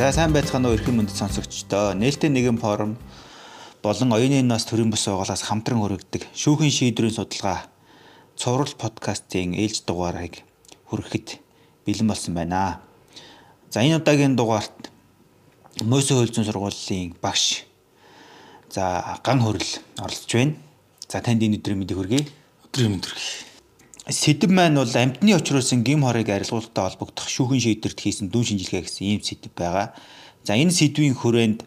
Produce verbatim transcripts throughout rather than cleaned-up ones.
За сайн байцгаана уу эрхэм мөндөд сонсогчдоо. Нээлттэй нэгэн форум болон оюуны нас төрийн бус байгууллагаас хамтран хүргэдэг шүүхийн шийдвэрийн судалгаа цуврал подкастын ээлж дугаарыг хүрэхэд бэлэн болсон байна. За энэ удаагийн дугаарт Мөсө хөлзөн сургуулийн багш за ган хөрөл оролцож байна. За танд энэ өдрийн мэндийг хүргэе. Өдрийн мэнд хүргэе. Сэдэв маань бол амьтны очруулсан гим хорыг арилгуулалттай холбогдох шүүхийн шийдвэрт хийсэн дүн шинжилгээ гэсэн ийм сэдэв байгаа. За энэ сэдвийн хүрээнд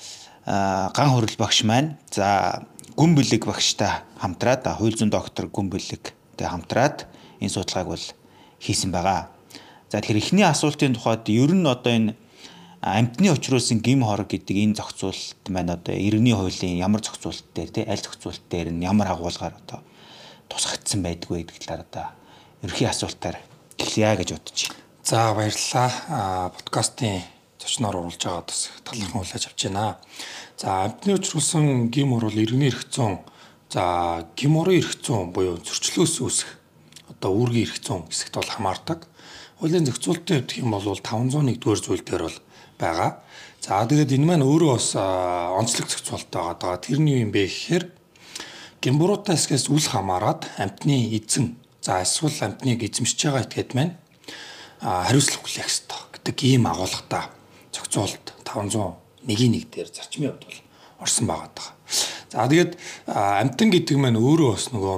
ган хөрөл багш маань за гүн бэлэг багштай хамтраад хууль зүйн доктор гүн бэлэгтэй хамтраад энэ судалгааг бол хийсэн байгаа. За тэгэхээр эхний асуултын тухайд ер нь одоо энэ амьтны очруулсан гим хор гэдэг энэ зохицуулалт маань одоо иргэний хуулийн ямар зохицуулалт дээр тий аль зохицуулалт дээр нь ямар агуулгаар одоо тусгагдсан байдгүй гэдэг талаар одоо ерхий асуултаар эхлэе гэж бодож байна. За баярлалаа. Подкастын зочноор оруулж байгаа бас талархан хүлээж авч байна. За амьтны учруулсан гим хор бол иргэний эрх зүйн за гим хорын эрх зүйн буюу зөрчлөөс үүсэх одоо үүргийн эрх зүйн хэсэгт бол хамаардаг. Хуулийн зохицуулалтын хэвдэх юм бол таван зуун нэгдүгээр зүйл дээр бол байгаа. За тэгээд энэ маань өөрөө бас онцлог зохицуулалт байгаа. Тэрний юм бэ гэхээр гимбуруутай хэсгээс үл хамааран амьтны эзэн за эсвэл амьтныг эзэмшиж байгаа этгээд маань хариуцлага хүлээх ёстой гэдэг ийм агуулгатай зохицуулалт таван зуун нэгдүгээр нэг дээр зарчмын хувьд бол орсон байгаа. За тэгээд амьтан гэдэг маань өөрөө бас нөгөө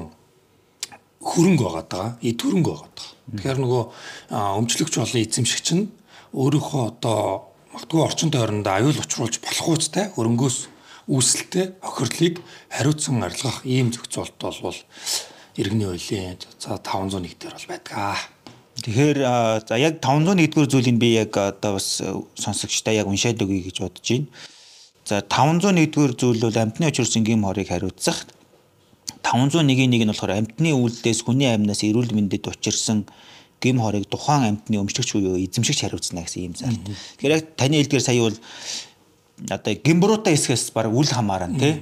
хөрөнгө байгаа. Эд хөрөнгө байгаа. Тэгэхээр нөгөө өмчлөгч болон эзэмшигч нь өөрийнхөө одоо магадгүй орчин тойронд аюул учруулж болох үстэй хөрөнгөөс үүсэлтэй охирлыг хариуцсан арилгах ийм зохицуулалт бол иргэний хуулийн за таван зуун нэг дээр бол байдаг. Тэгэхээр за яг таван зуун нэгдүгээр зүйлийг би яг одоо бас сонсогчтой яг уншаад өгье гэж бодож байна. За таван зуун нэгдүгээр зүйл бол амьтны учруулсан гим хорыг хариуцах. таван зуун нэг нь болохоор амьтны үйлдэлээс хүний амнаас эрүүл мэндэд учирсан гим хорыг тухайн амьтны өмчлөгч буюу эзэмшигч хариуцна гэсэн ийм зарлт. Тэгэхээр яг таны хэлдгээр сая бол одоо гимбуруутай хэсгээс баг үл хамааран тий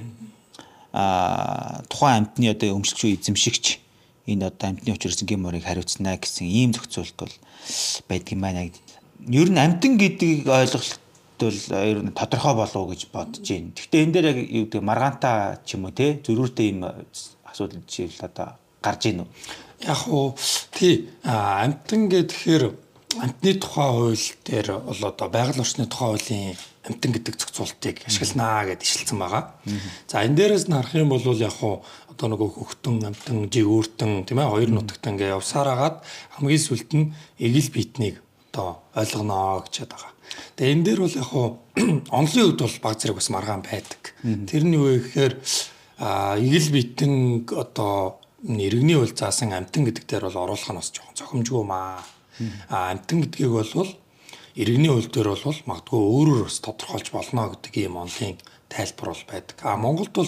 а тухайн амьтны одоо өмчлөгч эзэмшигч энэ одоо амьтны учирсан гим хорыг хариуцна гэсэн ийм зохицуулалт бол байдаг юм байна. Ер нь амьтан гэдгийг ойлголт бол ер нь тодорхой болов уу гэж бодож байна. Гэхдээ энэ дээр яг юу гэдэг маргаантай ч юм уу тий зөрүүртэй юм асуудал жишээл одоо гарч ийн үү? Яг уу тий амьтан гэхээр амьтны тухай хууль дээр бол одоо байгаль орчны тухай хуулийн амьтан гэдэг зохицуултыг ашигланаа гэдээ ишлэлсэн байгаа. За энэ дээрээс нь харах юм бол яг уу одоо нөгөө хөхтөн амьтан, жигүүртэн тийм ээ хоёр нутагтан ингээ явсаар агаад хамгийн сүлд нь эгэл биетнийг одоо ойлгоно гэж байгаа. Тэгээ энэ дээр бол яг уу онлын үед бол баг зэрэг бас маргаан байдаг. Тэрний юу гэхээр эгэл биетэн одоо иргэний хууль заасан амьтан гэдэг дээр бол оруулах нь бас жоохон зохимжгүй маа. А амьтан гэдгийг бол иргэний хууль дээр бол магадгүй өөрөөр бас тодорхойлж болно гэдэг ийм онлын тайлбар бол байдаг. А Монголд бол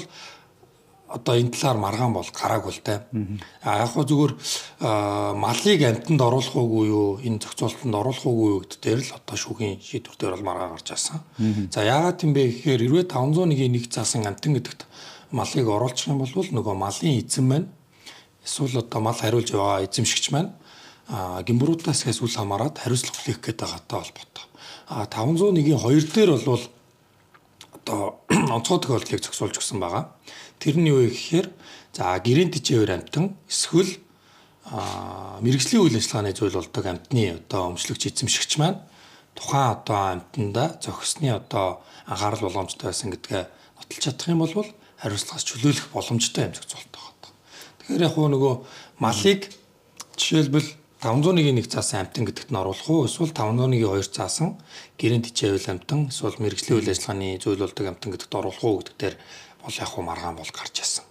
одоо энэ талаар маргаан бол гараагүй л дээ. А яг хөө зүгээр малыг амьтанд оруулах уугүй юу, энэ зохицуулалтанд оруулах уугүй юу гэдэг дээр л одоо шүүхийн шийдвэр дээр бол маргаан гарч ирсэн. За яагаад юм бэ гэхээр хэрвээ таван зуун нэг нэг заасан амьтан гэдэгт малыг оруулах юм бол нөгөө малын эзэн маань эсвэл одоо мал хариулж яваа эзэмшигч маань а гимбуруудаас хэс үл хамааран хариуцлага хүлээх гээд байгаатай холбоотой. А таван зуун нэг хоёр дээр бол одоо онцгой тохиолдлыг зохицуулж өгсөн байгаа. Тэрний юу гэхээр за гэрийн тэжээвэр амьтан эсвэл мэргэжлийн үйл ажиллагааны зүйл болдог амьтны одоо өмчлөгч эзэмшигч маань тухайн одоо амьтанда зохисны одоо анхаарал болгоомжтой байсан гэдгээ нотолж чадах юм бол хариуцлагаас чөлөөлөх боломжтой юм зохицуулалт байгаа. Тэгэхээр яг нөгөө малыг жишээлбэл таван зуун нэг нэг заасан амьтан гэдэгт нь оруулах уу эсвэл таван зуун нэг хоёр заасан гэрийн тэжээвэл амьтан эсвэл мэргэжлийн үйл ажиллагааны зүйл болдог амьтан гэдэгт оруулах уу гэдэг дээр бол яг хуу маргаан бол гарч ирсэн.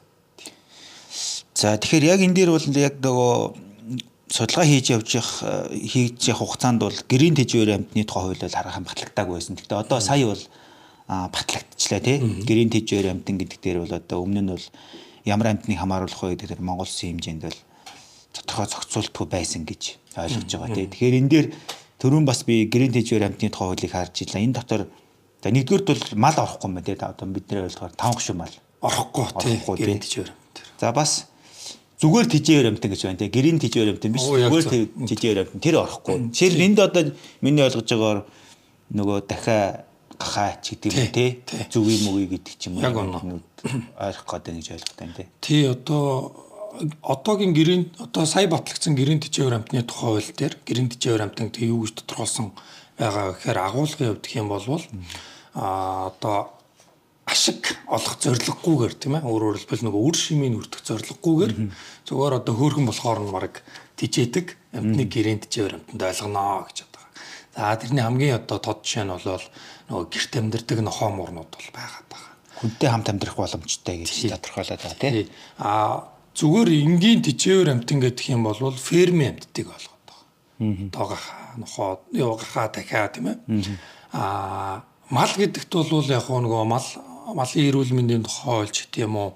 За тэгэхээр яг энэ дээр бол яг нөгөө судалгаа хийж явж явах хийж явах хугацаанд бол гэрийн тэжээвэр амьтны тухай хууль бол харахад батлагдаагүй байсан. Гэхдээ одоо сая бол батлагдчихлаа тий. Гэрийн тэжээвэр амьтан гэдэг дээр бол одоо өмнө нь бол ямар амьтныг хамааруулах вэ гэдэг дээр Монгол Улсын хэмжээнд бол тодорхой зохицуултгүй байсан гэж ойлгож байгаа тийм. Тэгэхээр энэ дээр түрүүн бас би гэрийн тэжээвэр амьтны тухай хуулийг харж илаа. Энэ дотор за нэгдүгээрт бол мал орохгүй юм байна тийм. Одоо бидний ойлгохоор таван гушуун мал орохгүй тийм гэрийн тэжээвэр амьтан. За бас зүгээр тэжээвэр амьтан гэж байна тийм. Гэрийн тэжээвэр амьтан биш зүгээр тэжээвэр амьтан тэр орохгүй. Жишээл энд одоо миний ойлгож байгаагаар нөгөө дахиад гахаач гэдэг юм тий зүг юм уу гэдэг ч юм уу ойлгох гэдэг гэж ойлгохтой тий. Тий одоо одоогийн гэрийн одоо сая батлагдсан гэрийн тэжээвэр амтны тухай хууль дээр гэрийн тэжээвэр амтан тэг юу гэж тодорхойлсон байгаа гэхээр агуулгын хувьд гэх юм бол а одоо ашиг олох зорилгогүйгээр тийм ээ өөрөөр хэлбэл нөгөө үр шимийн үрдэх зорилгогүйгээр зөвөр одоо хөөрхөн болохоор нь баг тижээдэг амтны гэрийн тэжээвэр амтанд ойлгоно гэж боддог. За тэрний хамгийн одоо тод жишээ нь бол нөгөө гэрт амьдардаг нохоо муурнууд бол байгаад байгаа. Хүнтэй хамт амьдрах боломжтой гэж тодорхойлоод байгаа тийм. А зүгээр энгийн тэжээвэр амтан гэдэг юм бол фермийн амттыг болгоод байгаа. Тоогахаа нохоо явгахаа дахиад тийм ээ. А мал гэдэгт бол яг нөгөө мал малын эрүүл мэндийн тухай ойлж гэдэг юм уу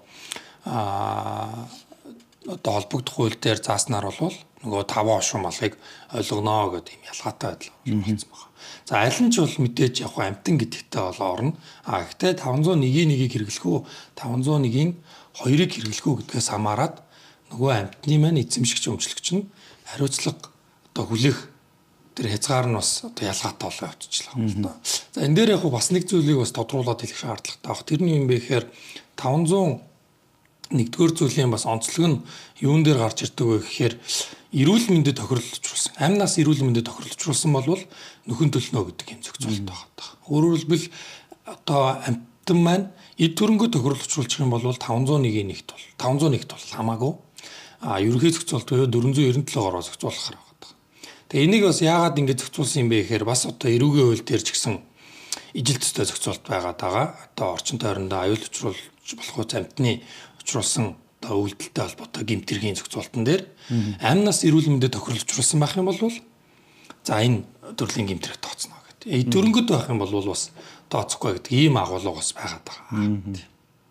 а одоо холбогдох хууль дээр зааснаар бол нөгөө таван хошуу малыг ойлгоно гэдэг юм ялгаатай байдал болсон байна. За аль нь ч бол мэдээж яг амтан гэдэгтээ бол орно. А гэхдээ таван зуун нэг-ийн нэгийг хэрэглэх үү таван зуун нэг-ийн хоёрыг хэрэглэх үү гэдгээс хамаарат нөгөө амтны маань эзэмшигч өмчлөгч нь хариуцлага одоо хүлээх тэр хязгаар нь бас одоо ялгаатай болоо явчихлаа юм да. За энэ дээр яг бас нэг зүйлийг бас тодруулаад хэлэх шаардлагатай баг. Тэрний юм бэ гэхээр таван зуун нэгдүгээр зүйлийн бас онцлог нь юун дээр гарч ирдэг вэ гэхээр эрүүл мэндэд тохируулж амнаас эрүүл мэндэд тохируулжуулсан болвол нөхөн төлнө гэдэг юм зохицуулт байгаа. Өөрөөр хэлбэл одоо амттан маань эд төрөнгө тохируулжуулж юм бол таван зуун нэг-ийн нэгт бол таван зуун нэгт бол хамаагүй а ерөнхий зохицуулт буюу дөрвөн зуун девяносто долоогоор зохицуулахаар байгаа. Тэгээ энийг бас яагаад ингэж зохицуулсан юм бэ гэхээр бас одоо эрүүгийн хууль дээр ч гэсэн ижил төстэй зохицуулт байгаад байгаа. Одоо орчин тойрондоо аюул учруулж болох амтны учруулсан одоо үйлдэлтэй холбоотой гэмтэргийн зохицуултан дээр амнаас эрүүл мэндэд тохируулжуулсан байх юм бол за энэ төрлийн гэмтрэг тооцно гэдэг. Эд төрөнгөд байх юм бол бас тооцохгүй гэдэг ийм агуулга бас байгаад байгаа.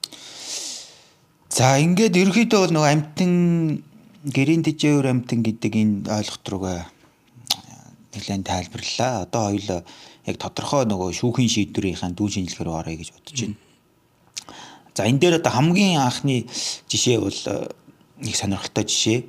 За ингээд ерөөхдөө бол нөгөө амтэн гэрийн тэжээвэр амтэн гэдэг энэ ойлголт руугаа нэлээд тайлбарлалаа. Одоо хоёул яг тодорхой нөгөө шүүхийн шийдвэрийн дүүн шинжилгээр орё гэж бодож байна. За энэ дээр одоо хамгийн анхны жишээ бол нэг сонирхолтой жишээ.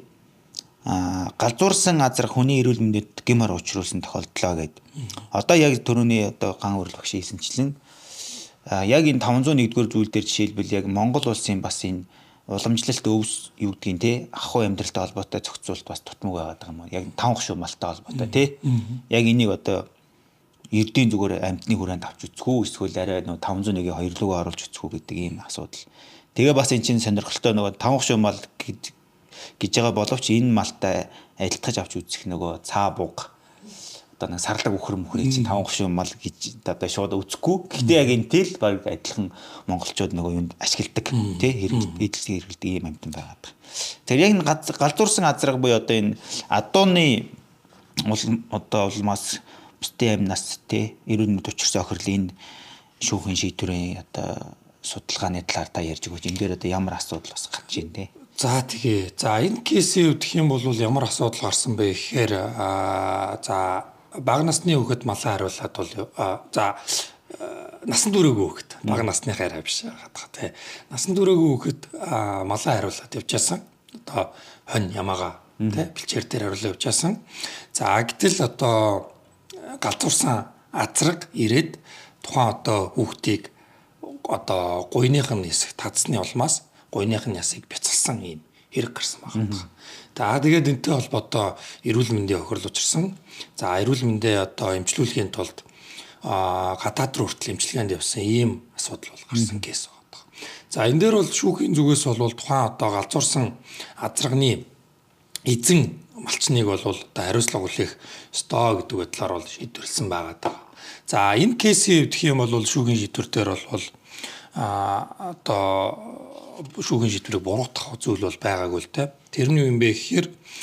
А галзуурсан азар хүний эрүүл мэндэд гэмээр учруулсан тохиолдлоо гэдэг. Одоо яг түрүүний одоо ган үрэл багш хэлсэнчлэн яг энэ таван зуун нэгдүгээр зүйл дээр жишээлбэл яг Монгол улсын бас энэ уламжлалт өвс юу гэдгийг те ахуй амьдралтай холбоотой зохицуулт бас тутмаг байгаад байгаа юм уу? Яг таван хошуу малтай холбоотой те. Яг энийг одоо эрдийн зүгээр амьтны хүрээнд авч үзэх үү эсвэл арай нөгөө таван зуун нэгийг хоёр руугаа оруулж үзэх үү гэдэг ийм асуудал. Тэгээ бас энэ чинь сонирхолтой нөгөө таван хошуу мал гэж гэж байгаа боловч энэ малтай адилтгаж авч үзэх нөгөө цаа буг одоо нэг сарлаг үхэр мөхрийн чинь таван хошуу мал гэж одоо шууд үзэхгүй. Гэхдээ яг энэ тэл баг адилхан монголчууд нөгөө юунд ашигладаг тий хэрэглэдэг хэрэглэдэг ийм амьтан байгаад байна. Тэр яг галзуурсан азраг буюу одоо энэ адууны одоо улмаас бусдын амнаас тий эрүүл мэнд учирсан охирлын шүүхийн шийдвэрийн одоо судалгааны талаар та ярьж өгөөч. Энэ дээр одоо ямар асуудал бас гарч ийн тий. За тэгээ. За энэ кейсийн үдх юм бол ямар асуудал гарсан бэ гэхээр за бага насны хүүхэд малаа хариулаад бол за насан туршаагүй хүүхэд бага насны хайраа биш хатгаа тий. Насан туршаагүй хүүхэд малаа хариулаад явжсэн. Одоо хонь ямаага тий бэлчээр дээр хариулаад явжсэн. За гэтэл одоо галзуурсан азраг ирээд тухайн одоо хүүхдийг одоо гуйных нь хэсэг татсны улмаас гуйных нь ясыг бяцалсан юм хэрэг гарсан байна. За тэгээд энэтэй холбоотой эрүүл мэндийн охирол учирсан. За эрүүл мэндээ одоо эмчлүүлэхийн тулд гадаад руу хүртэл эмчилгээнд явсан ийм асуудал бол гарсан кейс байна. За энэ дээр бол шүүхийн зүгээс бол тухайн одоо галзуурсан азрагны эзэн малчныг бол одоо хариуцлага хүлээх ёстой гэдэг байдлаар бол шийдвэрлсэн байгаа даа. За энэ кейсийн хэвдэх юм бол шүүхийн шийдвэр дээр бол а одоо шүүхийн шийдвэрийг буруутгах зүйл бол байгаагүй л те. Тэрний юм бэ гэхээр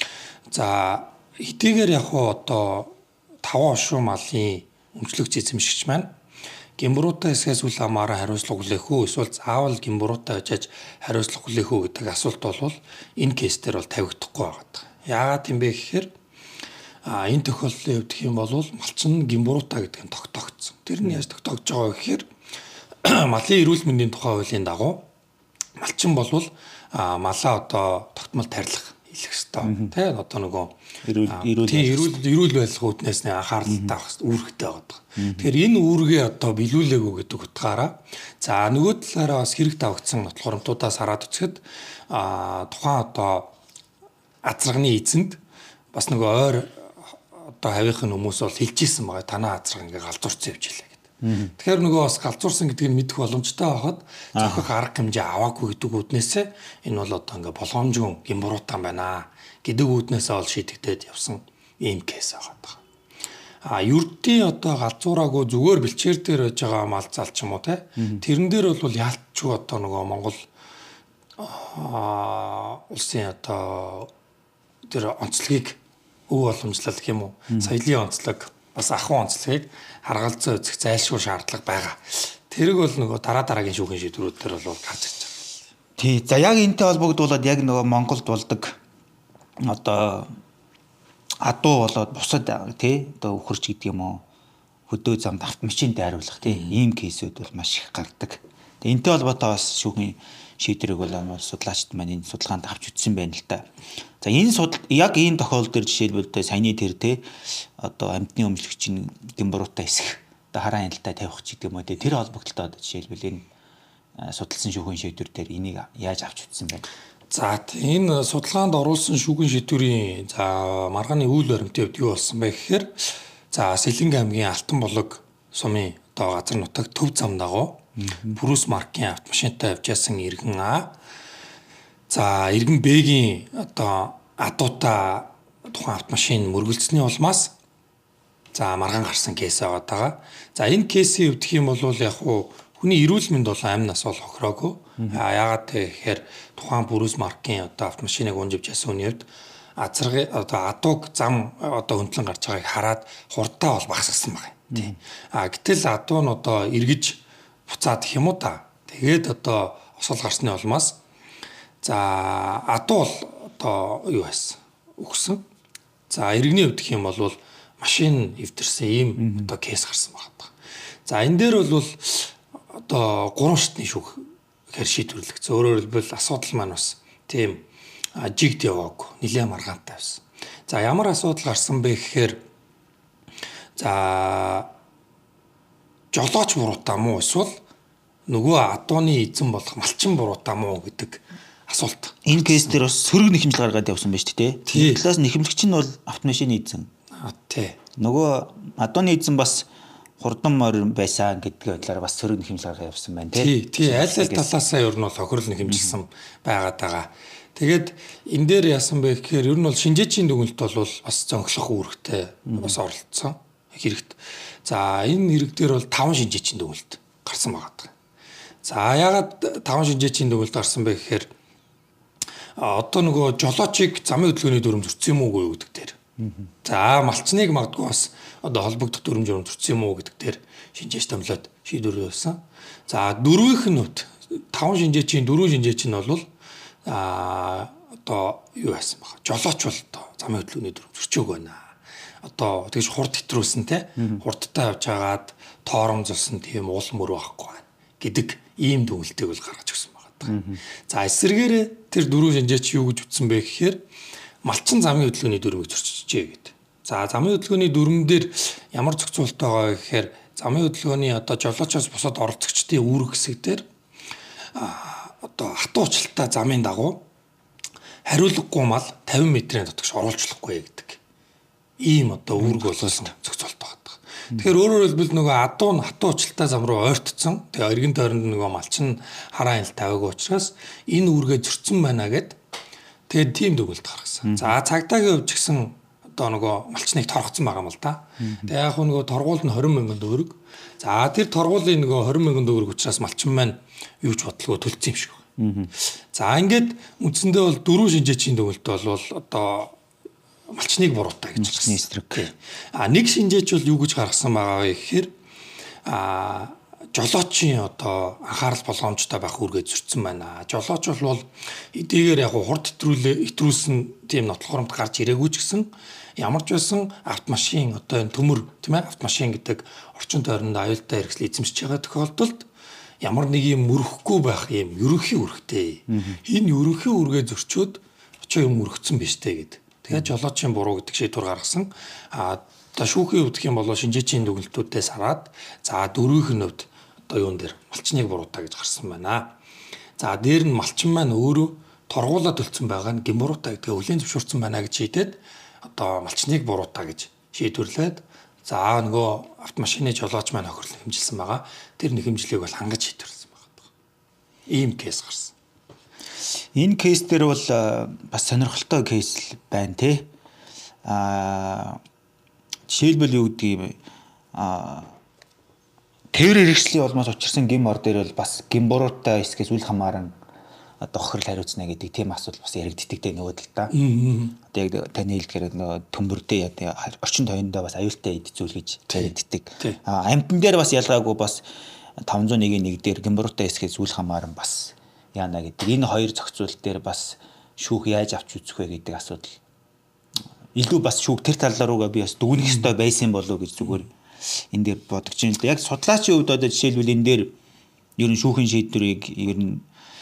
за хэдийгээр яг одоо таван хошуу малын өмчлөгч эзэмшигч маань гэмбуруутай эсгээс үл хамааран хариуцлага хүлээх үү эсвэл заавал гэмбуруутай ажиж хариуцлага хүлээх үү гэдэг асуулт бол энэ кейс дээр бол тавигдахгүй байгаа. Яагаад юм бэ гэхээр а энэ тохиолдлын хэвдэх юм бол малчин гэмбуруутай гэдэг нь тогтоогдсон. Тэр нь яаж тогтоогдож байгаа гэхээр малын эрүүл мэндийн тухай хуулийн дагуу малчин болвол малаа одоо тогтмол тарилах хэлэх хэрэгтэй. Тэ одоо нөгөө эрүүл эрүүл эрүүл байлгын үүднээс нэг анхаарал таах үүрэгтэй байгаа. Тэгэхээр энэ үүргээ одоо биелүүлээгүү гэдэг утгаараа за нөгөө талаараа бас хэрэг тавигдсан нотлох хуримтуудаас хараад үзэхэд а тухайн одоо азрагны эзэнд бас нөгөө ойр одоо хавийнхын хүмүүс бол хэлжсэн байгаа танаа азраг ингээ галзуурсан явж илээ гэдэг. Тэгэхээр нөгөө бас галзуурсан гэдгийг мэдэх боломжтой байхад зөвхөн арга хэмжээ аваагүй гэдэг үүднээсээ энэ бол одоо ингээ болгоомжгүй гимбуруутан байна гэдэг үүднээсээ ол шийдэгдээд явсан ийм кейс байгаа. А юрдийн одоо галзуураагүй зүгээр бэлчээр дээр байж байгаа мал зал ч юм уу те тэрэн дээр бол яалтчгүй одоо нөгөө Монгол а улсын одоо тэр онцлогийг өв боломжлол гэх юм уу соёлын онцлог бас ахуй онцлогийг харгалзан үзэх зайлшгүй шаардлага байгаа. Тэрэг бол нөгөө дараа дараагийн шүүхийн шийдвэрүүд төр бол гарч ирж байгаа. Тий. За яг энэтэй холбогдуулаад яг нөгөө Монголд болдог одоо адуу болоод бусад тий одоо үхэрч гэдэг юм уу хөдөө замд автомашин дайруулах тий ийм кейсүүд бол маш их гардаг. Тэгээ энэтэй холбоотой бас шүүхийн шийдвэрийг бол судлаачид маань энэ судалгаанд авч үзсэн байна л да. За энэ судал яг энэ тохиолдол дээр жишээлбэл саяны тэр те одоо амьтны өмчлөгчийн гимбуруутай хэсэх одоо хараа хяналтаа тавих ч гэдэг юм уу те тэр холбогдлолтой жишээлбэл энэ судалсан шүүхийн шийдвэр дээр энийг яаж авч үзсэн байна. За энэ судалгаанд оруулсан шүүхийн шийдвэрийн за маргааны үйл баримтын хувьд юу болсон бэ гэхээр за Сэлэнг аймгийн Алтан болог сумын одоо газар нутаг төв зам дагуу Брус маркийн автомашинтай явж ясан иргэн А. За иргэн Б-гийн одоо адуута тухайн автомашин мөргөлдсөний улмаас за маргаан гарсан кейс байгаа. За энэ кейсийн хувьд гэх юм бол яг хуу хүний эрүүл мэнд бол амь нас бол хохироогүй. А яагаад гэхээр тухайн Брус маркийн одоо автомашиныг унживж ясан хүний хувьд азраг одоо адууг зам одоо хөндлөн гарч байгааг хараад хурдаа бол багасгасан байна. Тий. А гэтэл адуу нь одоо эргэж буцаад гэх юм уу та. Тэгээд одоо осол гарсны улмаас за адуу бол одоо юу байсан? Өгсөн. За иргэний хувьд гэх юм бол машин эвдэрсэн ийм одоо кейс гарсан байна. За энэ дээр бол одоо гурван шатны шүүх гэхээр шийдвэрлэгдсэн. Өөрөөр хэлбэл асуудал маань бас тийм жигд яваагүй. Нилээн маргаантай байсан. За ямар асуудал гарсан бэ гэхээр за жолооч буруутай муу эсвэл нөгөө адууны эзэн болох малчин буруутай муу гэдэг асуулт. Энэ кейс дээр бас сөрөг нэхэмжил гаргаад явсан байна шүү дээ. Тийм. Талаас нэхэмлэгч нь бол автомашины эзэн. Аа тий. Нөгөө адууны эзэн бас хурдан морь байсан гэдгээ бодлоор бас сөрөг нэхэмжил гаргаад явсан байна тий. Тий, аль аль талаасаа ер нь бол хохирол нэхэмжилсэн байгаад байгаа. Тэгээд энэ дээр яасан бэ гэхээр ер нь бол шинжээчийн дүгнэлт бол бас зөнхлөх үүрэгтэй бас оролцсон хэрэгт. За энэ хэрэг дээр бол таван шинжээчийн дүгнэлт гарсан байгаа. За яагаад таван шинжээчийн дүгнэлт гарсан бэ гэхээр одоо нөгөө жолоочийг замын хөдөлгөөний дүрм зөрчсөн юм уугүй гэдэг дээр. За малчныг магадгүй бас одоо холбогдох дүрм журм зөрчсөн юм уу гэдэг дээр шинжээч томлоод шийдвэр өгсөн. За дөрвийнх нь нүд таван шинжээчийн дөрвөн шинжээч нь бол а одоо юу яасан баха. Жолооч бол одоо замын хөдөлгөөний дүрм зөрчөөг байна. Одоо тэгж хурд хэтрүүлсэн те хурдтай явж хагаад тооромзолсон тийм уул мөр байхгүй байна гэдэг ийм дүгнэлтийг бол гаргаж өгсөн байгаа. За эсвэргээрээ тэр дөрвөн шинжээч юу гэж үтсэн бэ гэхээр малчин замын хөдөлгөөний дүрмийг зөрчижээ гэдэг. За замын хөдөлгөөний дүрмэн дээр ямар зохицуулалт байгаа гэхээр замын хөдөлгөөний одоо жолоочоос бусад оролцогчдын үүрэг хэсэг дээр одоо хатуу уучлалтай замын дагуу хариулгагүй мал тавин метрийн дотогш оруулж болохгүй гэдэг. Ийм одоо үүрэг болсон зохицуулалт байгаа. Тэгэхээр өөрөөр хэлбэл нөгөө адуу нь хатуу уучлалтай зам руу ойртсон. Тэгээ эргэн тойронд нөгөө малчин хараа хяналт тавиагүй учраас энэ үүргээ зөрчсөн байна гэд тэгээд тийм дүгнэлт гаргасан. За цагдаагийн хувьд ч гэсэн одоо нөгөө малчныг торгоцсон байгаа юм л да. Тэгээ яг нөгөө торгуул нь двадцать мянган төгрөг. За тэр торгуулын нөгөө двадцать мянган төгрөг учраас малчин маань юу ч бодлого төлцсөн юм шиг байна. За ингээд үндсэндээ бол дөрвөн шинжээчийн дүгнэлт бол одоо малчныг буруутай гэж малчны эсрэг. А нэг шинжээч бол юу гэж гаргасан байгаа вэ гэхээр а жолоочийн одоо анхаарал болгоомжтой байх үүргээ зөрчсөн байна. Жолооч бол эдгээр яг хурд хэтрүүлээ хэтрүүлсэн тийм нотлох хурамд гарч ирээгүй ч гэсэн ямар ч байсан автомашин одоо энэ төмөр тийм ээ автомашин гэдэг орчин тойронд аюултай хэрэгсэл эзэмшиж байгаа тохиолдолд ямар нэг юм мөрөхгүй байх юм ерөнхий үүрэгтэй. Энэ ерөнхий үүргээ зөрчөөд очоо юм өргөцсөн биз дээ гэд. Тэгээд жолоочийн буруу гэдэг шийдвэр гаргасан. А одоо шүүхийн хувьд гэх юм бол шинжээчийн дүгнэлтүүдээс хараад за дөрвийн хувьд одоо юун дээр малчныг буруутаа гэж гарсан байна. За дээр нь малчин маань өөрөө торгуулаад төлцсөн байгаа нь гимбуруутаа гэдгээ хүлээн зөвшөөрсөн байна гэж шийдээд одоо малчныг буруутаа гэж шийдвэрлээд за нөгөө автомашины жолооч маань охирлон хэмжилсэн байгаа. Тэр нэхэмжлийг бол хангаж шийдвэрлсэн байгаа. Ийм кейс гарсан. Энэ кейс дээр бол бас сонирхолтой кейс байна те. Аа жишээлбэл юу гэдэг юм аа тээвэр хэрэгслийн улмаас учирсан гим ор дээр бол бас гимбуруутай эсгээс үл хамааран одоо хохирол хариуцна гэдэг тийм асуудал бас яригддаг те нөгөө л да. Одоо яг таны хэлдгээр нөгөө төмбөрдөө орчин тойрондоо бас аюултай эд зүйл гэж яригддаг. Аа амтан дээр бас ялгаагүй бас таван зуун нэг нэг дээр гимбуруутай эсгээс үл хамааран бас яана гэдэг. Энэ хоёр зохицуулт дээр бас шүүх яаж авч үзэх вэ гэдэг асуудал. Илүү бас шүүх тэр талааруугаа би бас дүгнэх ёстой байсан болов уу гэж зүгээр энэ дээр бодож байна л да. Яг судлаачийн хувьд одоо жишээлбэл энэ дээр ер нь шүүхийн шийдвэрийг ер нь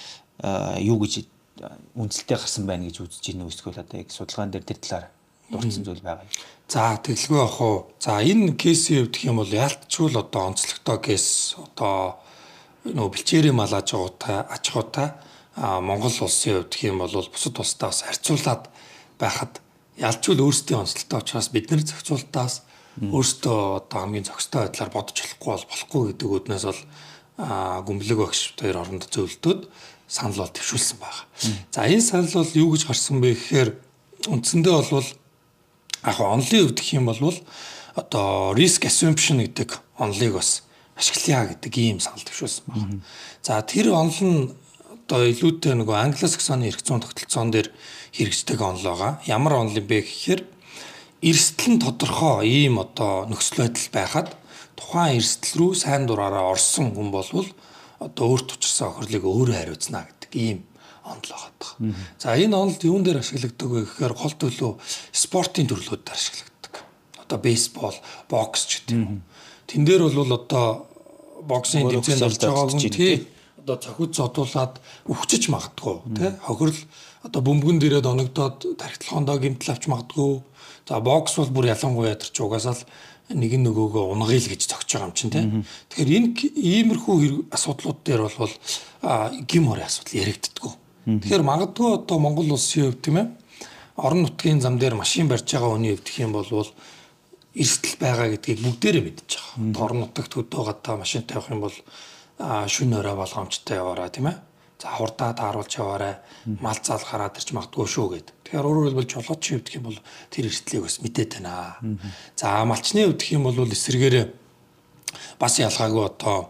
юу гэж үндсэлтэй гарсан байна гэж үзэж байна уу эсвэл одоо яг судалгаан дээр тэр талаар дурдсан зүйл байгаа юм. За тэгэлгүй ах уу. За энэ кейсийн хувьд гэх юм бол яалтчгүй л одоо онцлогтой кейс одоо нөгөө бэлчээрийн мал аж ахуйтай аж ахуйтай Монгол улсын хувьд гэх юм бол бусад улстай бас харьцуулаад байхад ялчгүй л өөрсдийн онцлогтой учраас бид нар зохицуултаас өөртөө одоо хамгийн зохистой байдлаар бодож болохгүй бол болохгүй гэдэг үднээс бол гүмблэг багш хоёр оронд зөвлөдөд санал бол төвшүүлсэн байна. За энэ санал бол юу гэж гарсан бэ гэхээр үндсэндээ бол яг онлын хувьд гэх юм бол одоо risk assumption гэдэг онлыг бас ашиглая гэдэг ийм санал төвшүүлсэн байна. За тэр онол нь одоо илүүтэй нөгөө англосаксоны эрх зүйн тогтолцоон дээр хэрэгждэг онол байгаа. Ямар онол юм бэ гэхээр эрсдэл нь тодорхой ийм одоо нөхцөл байдал байхад тухайн эрсдэл рүү сайн дураараа орсон хүн болвол одоо өөрт учирсан охирлыг өөрөө хариуцна гэдэг ийм онол байгаа. За энэ онол юун дээр ашигладаг вэ гэхээр гол төлөв спортын төрлүүд дээр ашигладаг. Одоо бейсбол, бокс ч гэдэг юм. Тэн дээр бол одоо боксын тэмцээнд болж байгаа хүн тий одоо цохид зодуулаад өвчөж магадгүй тий хохирол одоо бөмбөгөн дээрээ доногдоод тархитлахондоо гэмтэл авч магадгүй. За бокс бол бүр ялангуяа тэр ч угаасаа л нэг нь нөгөөгөө унгая л гэж зогсож байгаа юм чинь тий. Тэгэхээр энэ иймэрхүү асуудлууд дээр бол гим хорийн асуудал яригддаггүй. Тэгэхээр магадгүй одоо Монгол улсын хувьд тийм ээ орон нутгийн зам дээр машин барьж байгаа хүний хувьд гэх юм бол эрсдэл байгаа гэдгийг бүгдээрээ мэдж байгаа. Орон нутагт хөдөө гадаа машин тавих юм бол шөнө өрөө болгоомжтой яваараа тийм ээ. За хурдаа тааруулж яваарай. Мал зал гараад ирч магадгүй шүү гэд. Тэгэхээр өөрөөр хэлбэл жолоочийн хувьд гэх юм бол тэр эрсдлийг бас мэдээд байна. За малчны хувьд гэх юм бол эсэргээрээ бас ялгаагүй одоо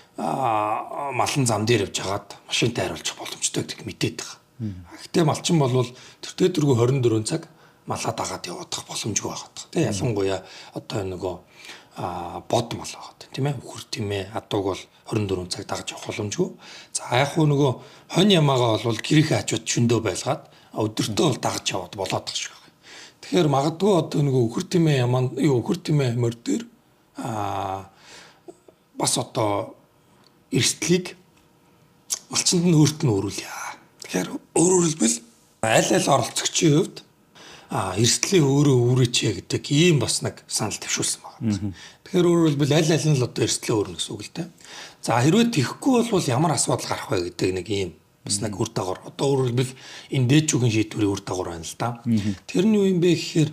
малын зам дээр явж хагаад машинтай хариулчих боломжтой гэдгийг мэдээд байгаа. Гэхдээ малчин бол тэр төдөргөө хорин дөрвөн цаг малаа дагаад явах боломжгүй байгаа. Тэ ялангуяа одоо нөгөө бод мал байгаа тийм ээ. Үхэр тимээ адууг бол хорин дөрвөн цаг дагаж явах боломжгүй. За яг хөө нөгөө хонь ямаагаа бол гэрийнхээ хажууд шөндөө байлгаад өдөртөө бол дагаж яваад болоод тах шиг байна. Тэгэхээр магадгүй одоо нөгөө үхэр тимээ ямаа юу үхэр тимээ мөр дээр аа бас одоо эрсдлийг малчинд нь өөрт нь өөрүүлье. Тэгэхээр өөрөөр хэлбэл аль аль оролцогчийн хувьд а эрсдлийн өөрөө үүрээч гэдэг ийм бас нэг санал төвшүүлсэн байна. Тэгэхээр өөрөөр хэлбэл аль аль нь л одоо эрсдлээ өөрнө гэсэн үг л дээ. За хэрвээ тэхгүй бол ямар асуудал гарах вэ гэдэг нэг ийм бас нэг үр дагавар. Одоо өөрөөр хэлбэл энэ дээжүүгийн шийдвэрийн үр дагавар байна л да. Тэр нь юу юм бэ гэхээр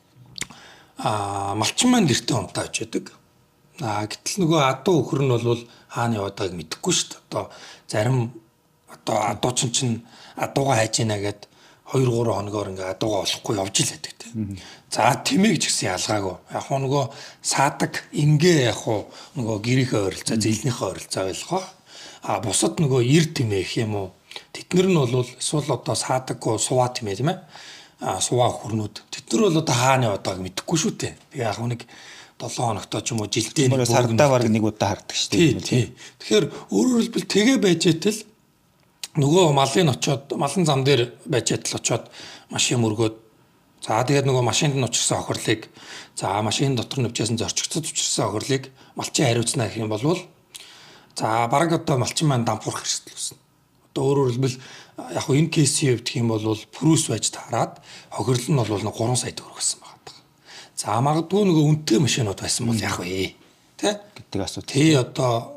а малчин маань гэртээ унтаа очиадаг. А гэтэл нөгөө адуу өхөр нь бол хаана яваад байгааг мэдэхгүй шүү дээ. Одоо зарим одоо адуучин чинь адууга хайж ийна гэд хоёр гурван хоногоор ингээ адууга олохгүй явж л байдаг тийм. За тэмээ гэж гисэн ялгаагүй. Яг хоо нөгөө саадаг ингээ яг хоо нөгөө гэрийнхээ ойролцоо, зэлнийхээ ойролцоо байлгаа. А бусад нөгөө ир тэмээ гэх юм уу. Тэднэр нь бол эсвэл одоо саадаггүй суваа тэмээ тийм ээ. А суваа хөрнүүд. Тэднэр бол одоо хаана яваад байгааг мэдэхгүй шүү дээ. Тэгээ яг хоо нэг долоон хоногтой ч юм уу жилдээ нэг сардаа баг нэг удаа хардаг шүү дээ. Тийм. Тэгэхээр өөрөөр хэлбэл тэгээ байж итэл нөгөө малын очоод малын зам дээр байж итэл очоод машин мөргөөд за тэгээд нөгөө машинд нь учирсан охирлыг за машин дотор нэвчээсэн зорчигчдод учирсан охирлыг малчин хариуцна гэх юм бол за бараг одоо малчин маань дампуурах хэрэгсэл үүснэ. Одоо өөрөөр хэлбэл яг хөө энэ кейсийн хувьд гэх юм бол прүс байж таарад хохирол нь бол нэг гурван сая төгрөг гэсэн байгаа. За магадгүй нөгөө үнэтэй машинууд байсан бол яг вэ тэ гэдэг асуудал. Тэ одоо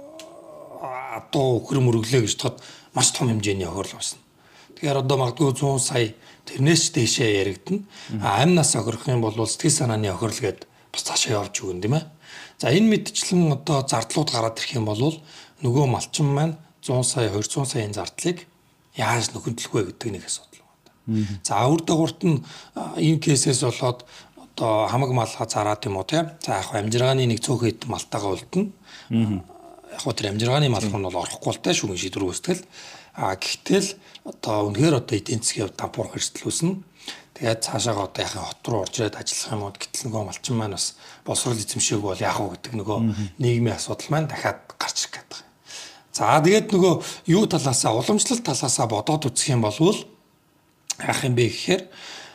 одоо өхөр мөрөглөө гэж тод маш том хэмжээний хохирол басна. Тэгэхээр одоо магадгүй зуун сая тэрнээс ч дэшээ яригдана. Амнаас хохирох юм бол сэтгэл санааны хохирол гээд бас цаашаа явж өгөн тийм ээ. За энэ мэдчлэн одоо зардлууд гараад ирэх юм бол нөгөө малчин маань зуун сая двести саяын зардлыг яаж нөхөндлөх вэ гэдэг нэг асуудал байна. За өөр дагуурт нь энэ кейсээс болоод одоо хамаг малха зараад юм уу тийм. За яг амжиргааны нэг цөөхөн хэд малтайгаа үлдэнэ. Яг хөө тэр амжиргааны малх нь бол орохгүй л та шүүгэн шийдвэр үүсгэл. А гэхдээ л одоо үнэхээр одоо эдийн засгийн дампуур хэрсэлүүлсэн. Тэгээд цаашаага одоо яхаа хот руу орж ирээд ажиллах юм уу гэтэл нөгөө малчин маань бас боловсрол эзэмшээг бол яах вэ гэдэг нөгөө нийгмийн асуудал маань дахиад гарч ирэх гэдэг. За тэгээд нөгөө юу талаасаа уламжлалт талаасаа бодоод үзэх юм бол яах юм бэ гэхээр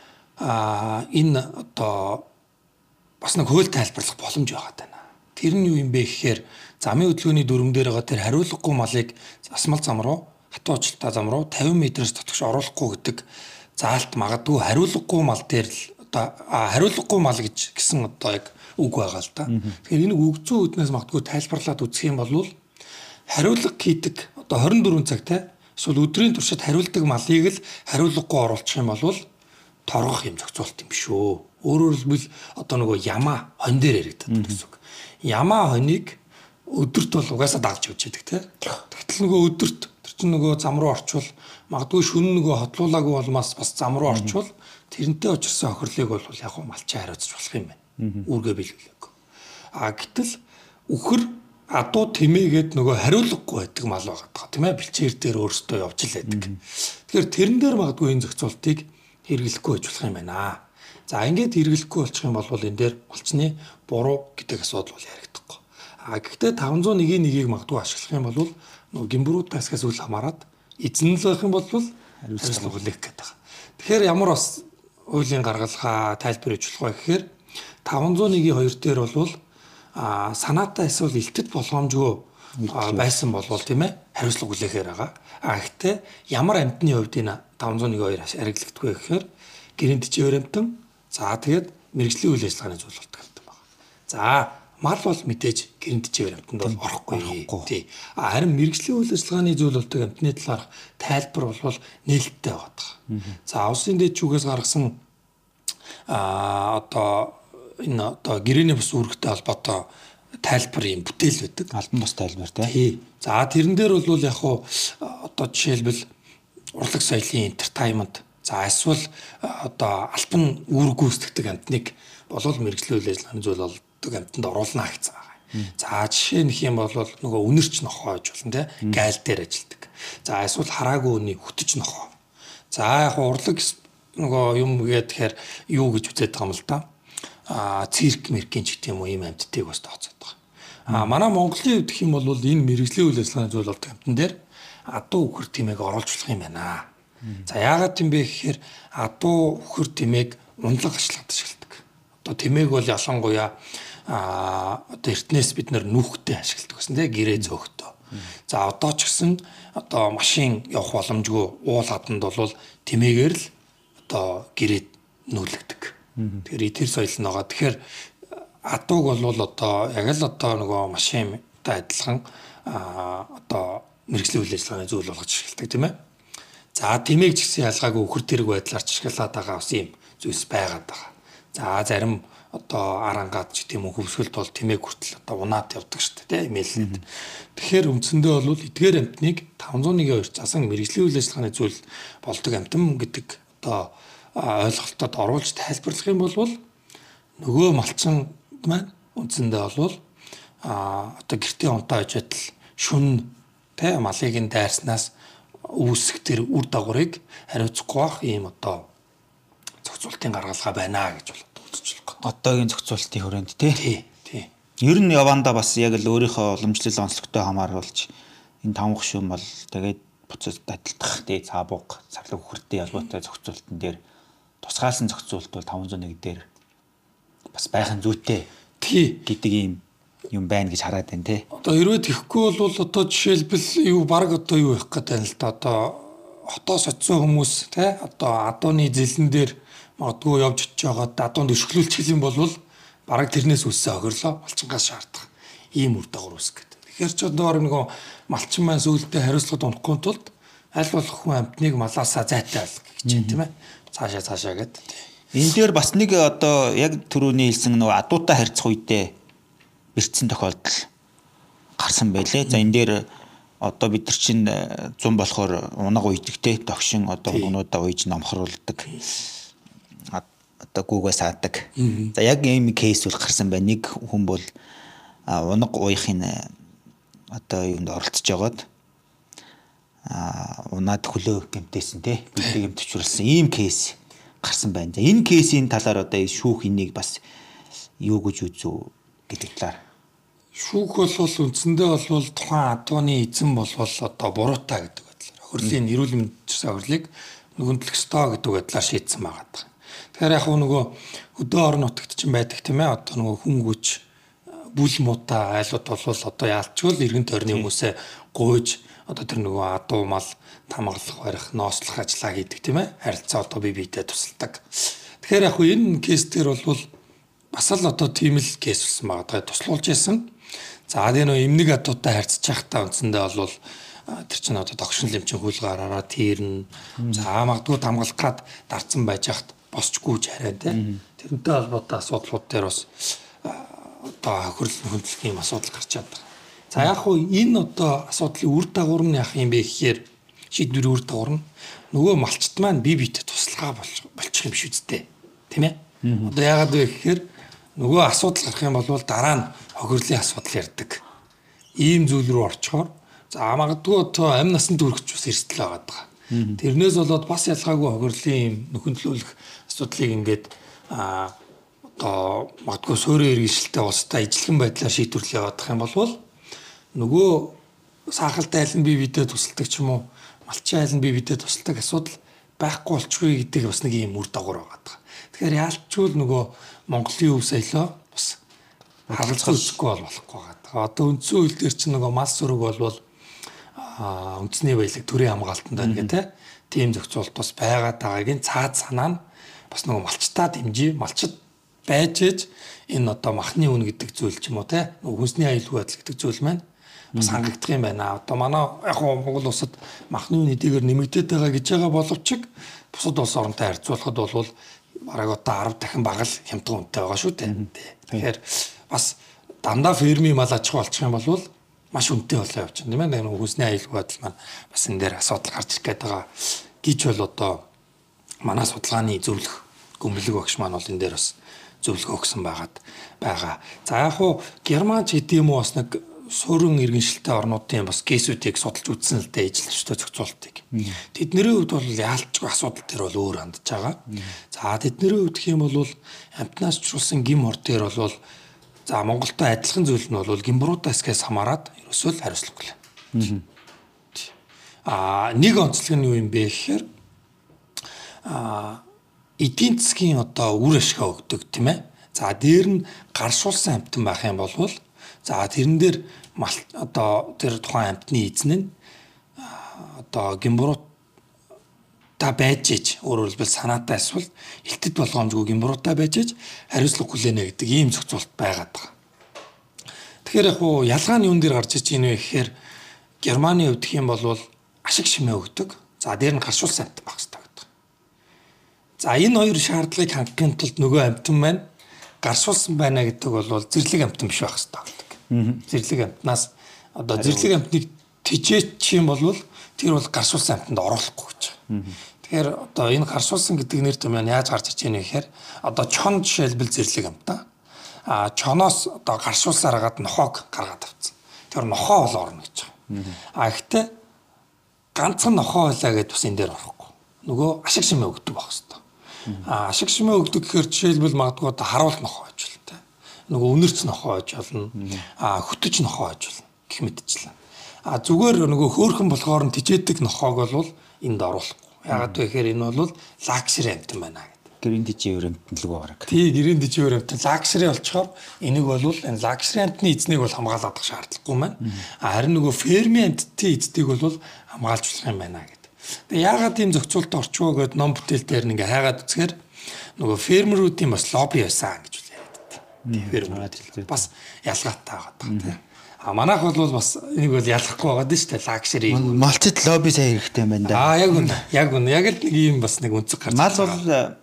а энэ одоо бас нэг хууль тайлбарлах боломж байгаа даа. Тэр нь юу юм бэ гэхээр замын хөдөлгөөний дүрм дээр байгаа тэр хариулахгүй малыг асмал зам руу хатуу ажилтаа зам руу тавин метрээс дотогш оруулахгүй гэдэг заалт магадгүй хариулахгүй мал дээр л одоо хариулахгүй мал гэж гисэн одоо яг үг байгаа л да. Тэгэхээр энэ үгзүү үднээс магадгүй тайлбарлаад үзэх юм бол хариулга хийдэг одоо хорин дөрвөн цагтай эсвэл өдрийн туршид хариулдаг малыг л хариулахгүй оруулах юм бол торгох юм зохицуулт юм шүү. Өөрөөр хэлбэл одоо нөгөө яма хон дээр яригддаг гэсэн үг. Яма хоныг өдөрт бол угаасаа дагж явж яадаг те. Тэгтэл нөгөө өдөрт тэр чинь нөгөө зам руу орчвол магадгүй шүн нөгөө хотлуулаагүй болмаас бас зам руу орчвол тэрнтэй очирсан охирлыг бол яг хөө малчаа хариуцж болох юм байна. Үүргээ биелүүлэхгүй. А гэтэл үхэр адуу тэмээгээд нөгөө хариулахгүй байдаг мал байгаа даа тийм ээ бэлчээр дээр өөрсдөө явж л байдаг. Тэгэхээр тэрэн дээр магадгүй энэ зохицуултыг хэрэглэхгүй байж болох юм байна. За ингээд хэрэглэхгүй болчих юм бол энэ дээр малчны буруу гэдэг асуудал бол яригдахгүй. А гэхдээ таван зуун нэг нэгийг магадгүй ашиглах юм бол нөгөө гимбрүүд тасгаас үл хамааран эзэн л байх юм бол хариуцлага хүлээх гэдэг. Тэгэхээр ямар бас хуулийн гаргалгаа тайлбар хийж болох вэ гэхээр таван зуун нэг хоёр дээр бол а санаатай эсвэл илтэд болгоомжгүй байсан болвол тийм ээ хариуцлага хүлээхээр байгаа. А гэхдээ ямар амтны хувьд энэ таван зуун нэг хоёр харигддаг вэ гэхээр гэрийн төчөөр амтан за тэгээд мэрэгжлийн үйл ажиллагааны зүйл болдог юм байна. За мал бол мэдээж гэрийн төчөөр амтанд бол орохгүй. Тий. Харин мэрэгжлийн үйл ажиллагааны зүйл болдог амтны талаарх тайлбар бол нээлттэй байгаа. За улсын дэд чүгээс гаргасан а одоо энэ одоо гэрээний бус үүрэгтэй холбоотой тайлбар юм бүтээл байдаг. Албан бус тайлбар тий. За тэрэн дээр бол яг хуу одоо жишээлбэл урлаг соёлын entertainment за эсвэл одоо албан үүрэг гүйцэтгэдэг амтныг болол мэрэгжлийн үйл ажиллагааны зүйл болдог амтанд оруулна гэсэн байгаа. За жишээ нөх юм бол нөгөө үнэрч нохоо гэж болно те гайл дээр ажилдаг. За эсвэл хараагүй үний хөтөж нохоо. За яг урлаг нөгөө юм гэхээр юу гэж үзээд байгаа юм л да. А цирк меркийн ч гэдэг юм уу ийм амьдтыг бас тооцоод байгаа. А манай Монголын хувьд гэх юм бол энэ мэрэгжлийн үйл ажиллагааны зүйл болдог амтан дээр адуу үхэр тимээг оруулж болох юм байна. За яагаад тийм бэ гэхээр адуу үхэр тимээг унлаг ашиглаад ашигладаг. Одоо тимээг бол ялангуяа а одоо эртнээс бид нар нүхтэй ашигладаг гэсэн тийм гэрээ зөөхтөө. За одоо ч гэсэн одоо машин явах боломжгүй уул хаданд бол тимээгээр л одоо гэрээ нүүлгдэг. Тэгэхээр тэр соёл нь байгаа. Тэгэхээр адууг бол одоо яг л одоо нөгөө машинтай адилхан одоо мэрэгжлийн үйл ажиллагааны зүйл болгож ашигладаг тийм ээ. За тэмээг ч гэсэн ялгаагүй үхэр тэрэг байдлаар ч ашиглаад байгаа бас юм зүйлс байгаад байгаа. За зарим одоо арангаад ч тийм үү хөвсгөлд бол тэмээг хүртэл одоо унаад явдаг шүү дээ тийм имэйлэд. Тэгэхээр үндсэндээ бол эдгээр амтныг таван зуун нэг хоёр засан мэрэгжлийн үйл ажиллагааны зүйл болдог амтан гэдэг одоо ойлголтод оруулж тайлбарлах юм бол нөгөө малчин маань үндсэндээ бол а одоо гэртээ унтаа байж байтал шүн тэ малыг нь дайрснаас үүсэх тэр үр дагаврыг хариуцахгүй бах ийм одоо зохицуултын гаргалгаа байна гэж бол үзэж байна. Одоогийн зохицуултын хүрээнд тий. Тий, тий. Ер нь яванда бас яг л өөрийнхөө уламжлал онцлогтой хамааруулж энэ таван гушуун бол тэгээд буцаж адилдах тий цаабуг сарлаг хөртэй ялгуутай зохицуултын дээр тусгаалсан зохицуулт бол таван зуун нэг дээр бас байхын зүйтэй тий гэдэг ийм юм байна гэж хараад байна тий. Одоо хэрвээ тэхгүй бол одоо жишээлбэл юу баг одоо юу явах гэдэг нь л да одоо хотоос очисон хүмүүс те одоо адууны зэлэн дээр магадгүй явж очиж байгаад адуунд өршгөлүүлчих юм бол бараг тэрнээс үссэн охирлоо малчингаас шаардах ийм үр дагавар үүсгэж. Тэгэхээр ч одоо нөгөө малчин маань сүүлдээ хариуцлагад унахгүй тулд аль болох хүн амьтныг малаасаа зайтай байлгах гэж байна тийм ээ. Цаашаа цаашаа гэдэг. Энэ дээр бас нэг одоо яг түрүүний хэлсэн нөгөө адуутай харьцах үедээ бэрцсэн тохиолдол гарсан байлээ. За энэ дээр одоо бид нар чинь зам болохоор унаг уйдагтэй тогшин одоо гунуудаа уйж номхруулдаг. Одоо гүүгээ саадаг. За яг ийм кейс бол гарсан байна. Нэг хүн бол унаг ууйхын одоо юунд оролцож байгаад а унаад хөлөө гэмтээсэн те бидний гэмтвчүүлсэн ийм кейс гарсан байна. За энэ кейсийн талаар одоо шүүх энийг бас юу гэж үзүү гэдэг талаар. Шүүх бол үндсэндээ бол тухайн адууны эзэн бол одоо буруутай гэдэг байдлаар хөрлийн эрүүл мэндийн сахирлыг нөгөндлөх ёстой гэдэг байдлаар шийдсэн байгаа. Тэгэхээр яг нөгөө хөдөө орон нутагт ч байдаг тийм ээ одоо нөгөө хүнгүч бүл муутай айлууд бол одоо яалчгүй иргэн тойрны хүмүүсээ гуйж одоо тэр нөгөө адуу мал тамгалах барих нослох ажиллаа хийдэг тийм ээ харилцаа одоо бие биедээ тусалдаг. Тэгэхээр яг энэ кейс дээр бол бас л одоо тийм л кейс болсон байгаа. Туслуулж яасан. За энэ нөгөө эмнэг адуутай харьцаж байхдаа үндсэндээ бол тэр чинь одоо тогшин лэмчин хүүлгаараараа тэрн за магадгүй тамгалах гад дарцсан байж хат босчгүй ч хараа тийм. Тэрнтэй холбоотой асуудлууд дээр бас одоо хөрөлн хөндлөхийн асуудал гарч чаддаг. За яг хуу энэ одоо асуудлын үр дагавар нь яах юм бэ гэхээр шийдвэрийн үр дагавар нь нөгөө малчт маань бие биедээ туслахаа болчих юм шүү дээ. Тийм ээ. Одоо яагаад вэ гэхээр нөгөө асуудал гарах юм бол дараа нь хохирлын асуудал ярддаг. Ийм зүйл рүү орчхоор за магадгүй одоо амь насанд хүрэхч бас эрсдэл байгаа даа. Тэрнээс болоод бас ялгаагүй хохирлын нөхөдлөлөх асуудлыг ингээд а одоо магадгүй суурин иргэншилтэй улстай ижилхэн байдлаар шийдвэрлэх явах юм бол нөгөө сахалтай айлын бие биедээ тусалдаг ч юм уу малчин айлын бие биедээ тусалдаг асуудал байхгүй болчихгүй гэдэг бас нэг юм үр дагавар байгаа. Тэгэхээр яалчгүй нөгөө Монголын өв соёлоо бас харгалзах үзэхгүй бол болохгүй байгаа. Одоо үндсэн хууль дээр чинь нөгөө мал сүрэг болвол үндэсний баялаг төрийн хамгаалтанд байна гэх тийм зохицуулт бас байгаа даагийн цаад санаа нь бас нөгөө малчтаа дэмжиж малчд байж ээж энэ одоо махны үн гэдэг зүйл ч юм уу те нөгөө хүнсний аюулгүй байдал гэдэг зүйл маань бас хангагдах юм байна. Одоо манай яг Монгол улсад махны үн эдгээр нэмэгдээд байгаа гэж байгаа боловч бусад улс оронтой харьцуулахад бол бараг одоо арав дахин бага л хямдхан үнэтэй байгаа шүү дээ. Тэгэхээр бас дандаа фермийн мал аж ахуй болчих юм бол маш үнэтэй болоо явж байна. Тийм ээ. Хүнсний аюулгүй байдал маань бас энэ дээр асуудал гарч ирэх гээд байгаа гэж бол одоо манай судалгааны зөвлөх гүмлэг багш маань бол энэ дээр бас зөвлөгөө өгсөн байгаад байгаа. За яг хуу Герман ч гэдэм үү бас нэг суурин иргэншилтэй орнуудын бас кейсүүдийг судалж үзсэн л дээ ижил өчтөө зохицуултыг. Тэдний хувьд бол яалтчгүй асуудал төр бол өөр хандж байгаа. За тэдний хувьд гэх юм бол амтнаас чруулсан гим хор дээр бол за Монголтой адилхан зүйл нь бол гимбруудаас гэс хамаарад ерөөсөө л хариуцлагагүй. Аа нэг онцлог нь юу юм бэ гэхээр аа эдийн засгийн одоо үр ашгаа өгдөг тийм ээ. За дээр нь гаршуулсан амтан байх юм бол за тэрэн дээр одоо тэр тухайн амтны эзэн нь одоо гимбрууд та байж ич өөрөөр хэлбэл санаатай эсвэл илтэд болгоомжгүй гимбруудтай байж ич хариуцлага хүлээнэ гэдэг ийм зохицуулт байгаад байгаа. Тэгэхээр яг уу ялгаа нь юун дээр гарч иж ийнэ вэ гэхээр Германы хувьд гэх юм бол ашиг шимээ өгдөг. За дээр нь гаршуулсан амтан байх хэрэгтэй гэдэг. За энэ хоёр шаардлагыг хангахын тулд нөгөө амтан маань гаршуулсан байна гэдэг бол зэрлэг амтан биш байх хэрэгтэй гэдэг. Зэрлэг амтнаас одоо зэрлэг амтныг тижээч юм бол тэр бол гаршуулсан амтанд оруулахгүй гэж. Тэгэхээр одоо энэ гаршуулсан гэдэг нэр том яаж гарч ирж байна вэ гэхээр одоо чон жишээлбэл зэрлэг амтан. А чоноос одоо гаршуулсаар хагаад нохоог гаргаад авцсан. Тэр нохоо бол орно гэж байгаа. А гэхдээ ганцхан нохоо байлаа гэдээ бас энэ дээр орохгүй. Нөгөө ашиг шимээ өгдөг байх хэрэгтэй. А ашиг шимээ өгдөг гэхээр жишээлбэл магадгүй одоо харуулт нохоо байж болно. Нөгөө үнэрч нохоо байж болно. А хөтөж нохоо байж болно гэх мэтчлэн. А зүгээр нөгөө хөөхөн болохоор нь тижээдэг нохоог бол энд оруулахгүй. Ягаад вэ гэхээр энэ бол лакшери амтан байна гэдэг. Гэрийн диживэр амтан л баг. Тий, гэрийн диживэр амтан лакшери болчоор энийг бол энэ лакшери амтны эзнийг бол хамгаалах шаардлагагүй маань. А харин нөгөө ферми амтны эздийг бол хамгаалж болох юм байна гэдэг. Тэгээ яагаад тийм зохицуулалт орчихвоо гэд ном бүтээл дээр ингээ хайгаад үзэхээр нөгөө фермерүүдийн бас лобби байсан гэж үл яриад. Тийм фермерүүд бас ялгаатай байгаа тийм. А манайх бол бас энийг бол ялгахгүй байгаа дээ шүү дээ. Лакшери. Малчд лобби сайн хэрэгтэй юм байна да. Аа яг үнэ. Яг үнэ. Яг л нэг юм бас нэг үнцэг гарч. Мал бол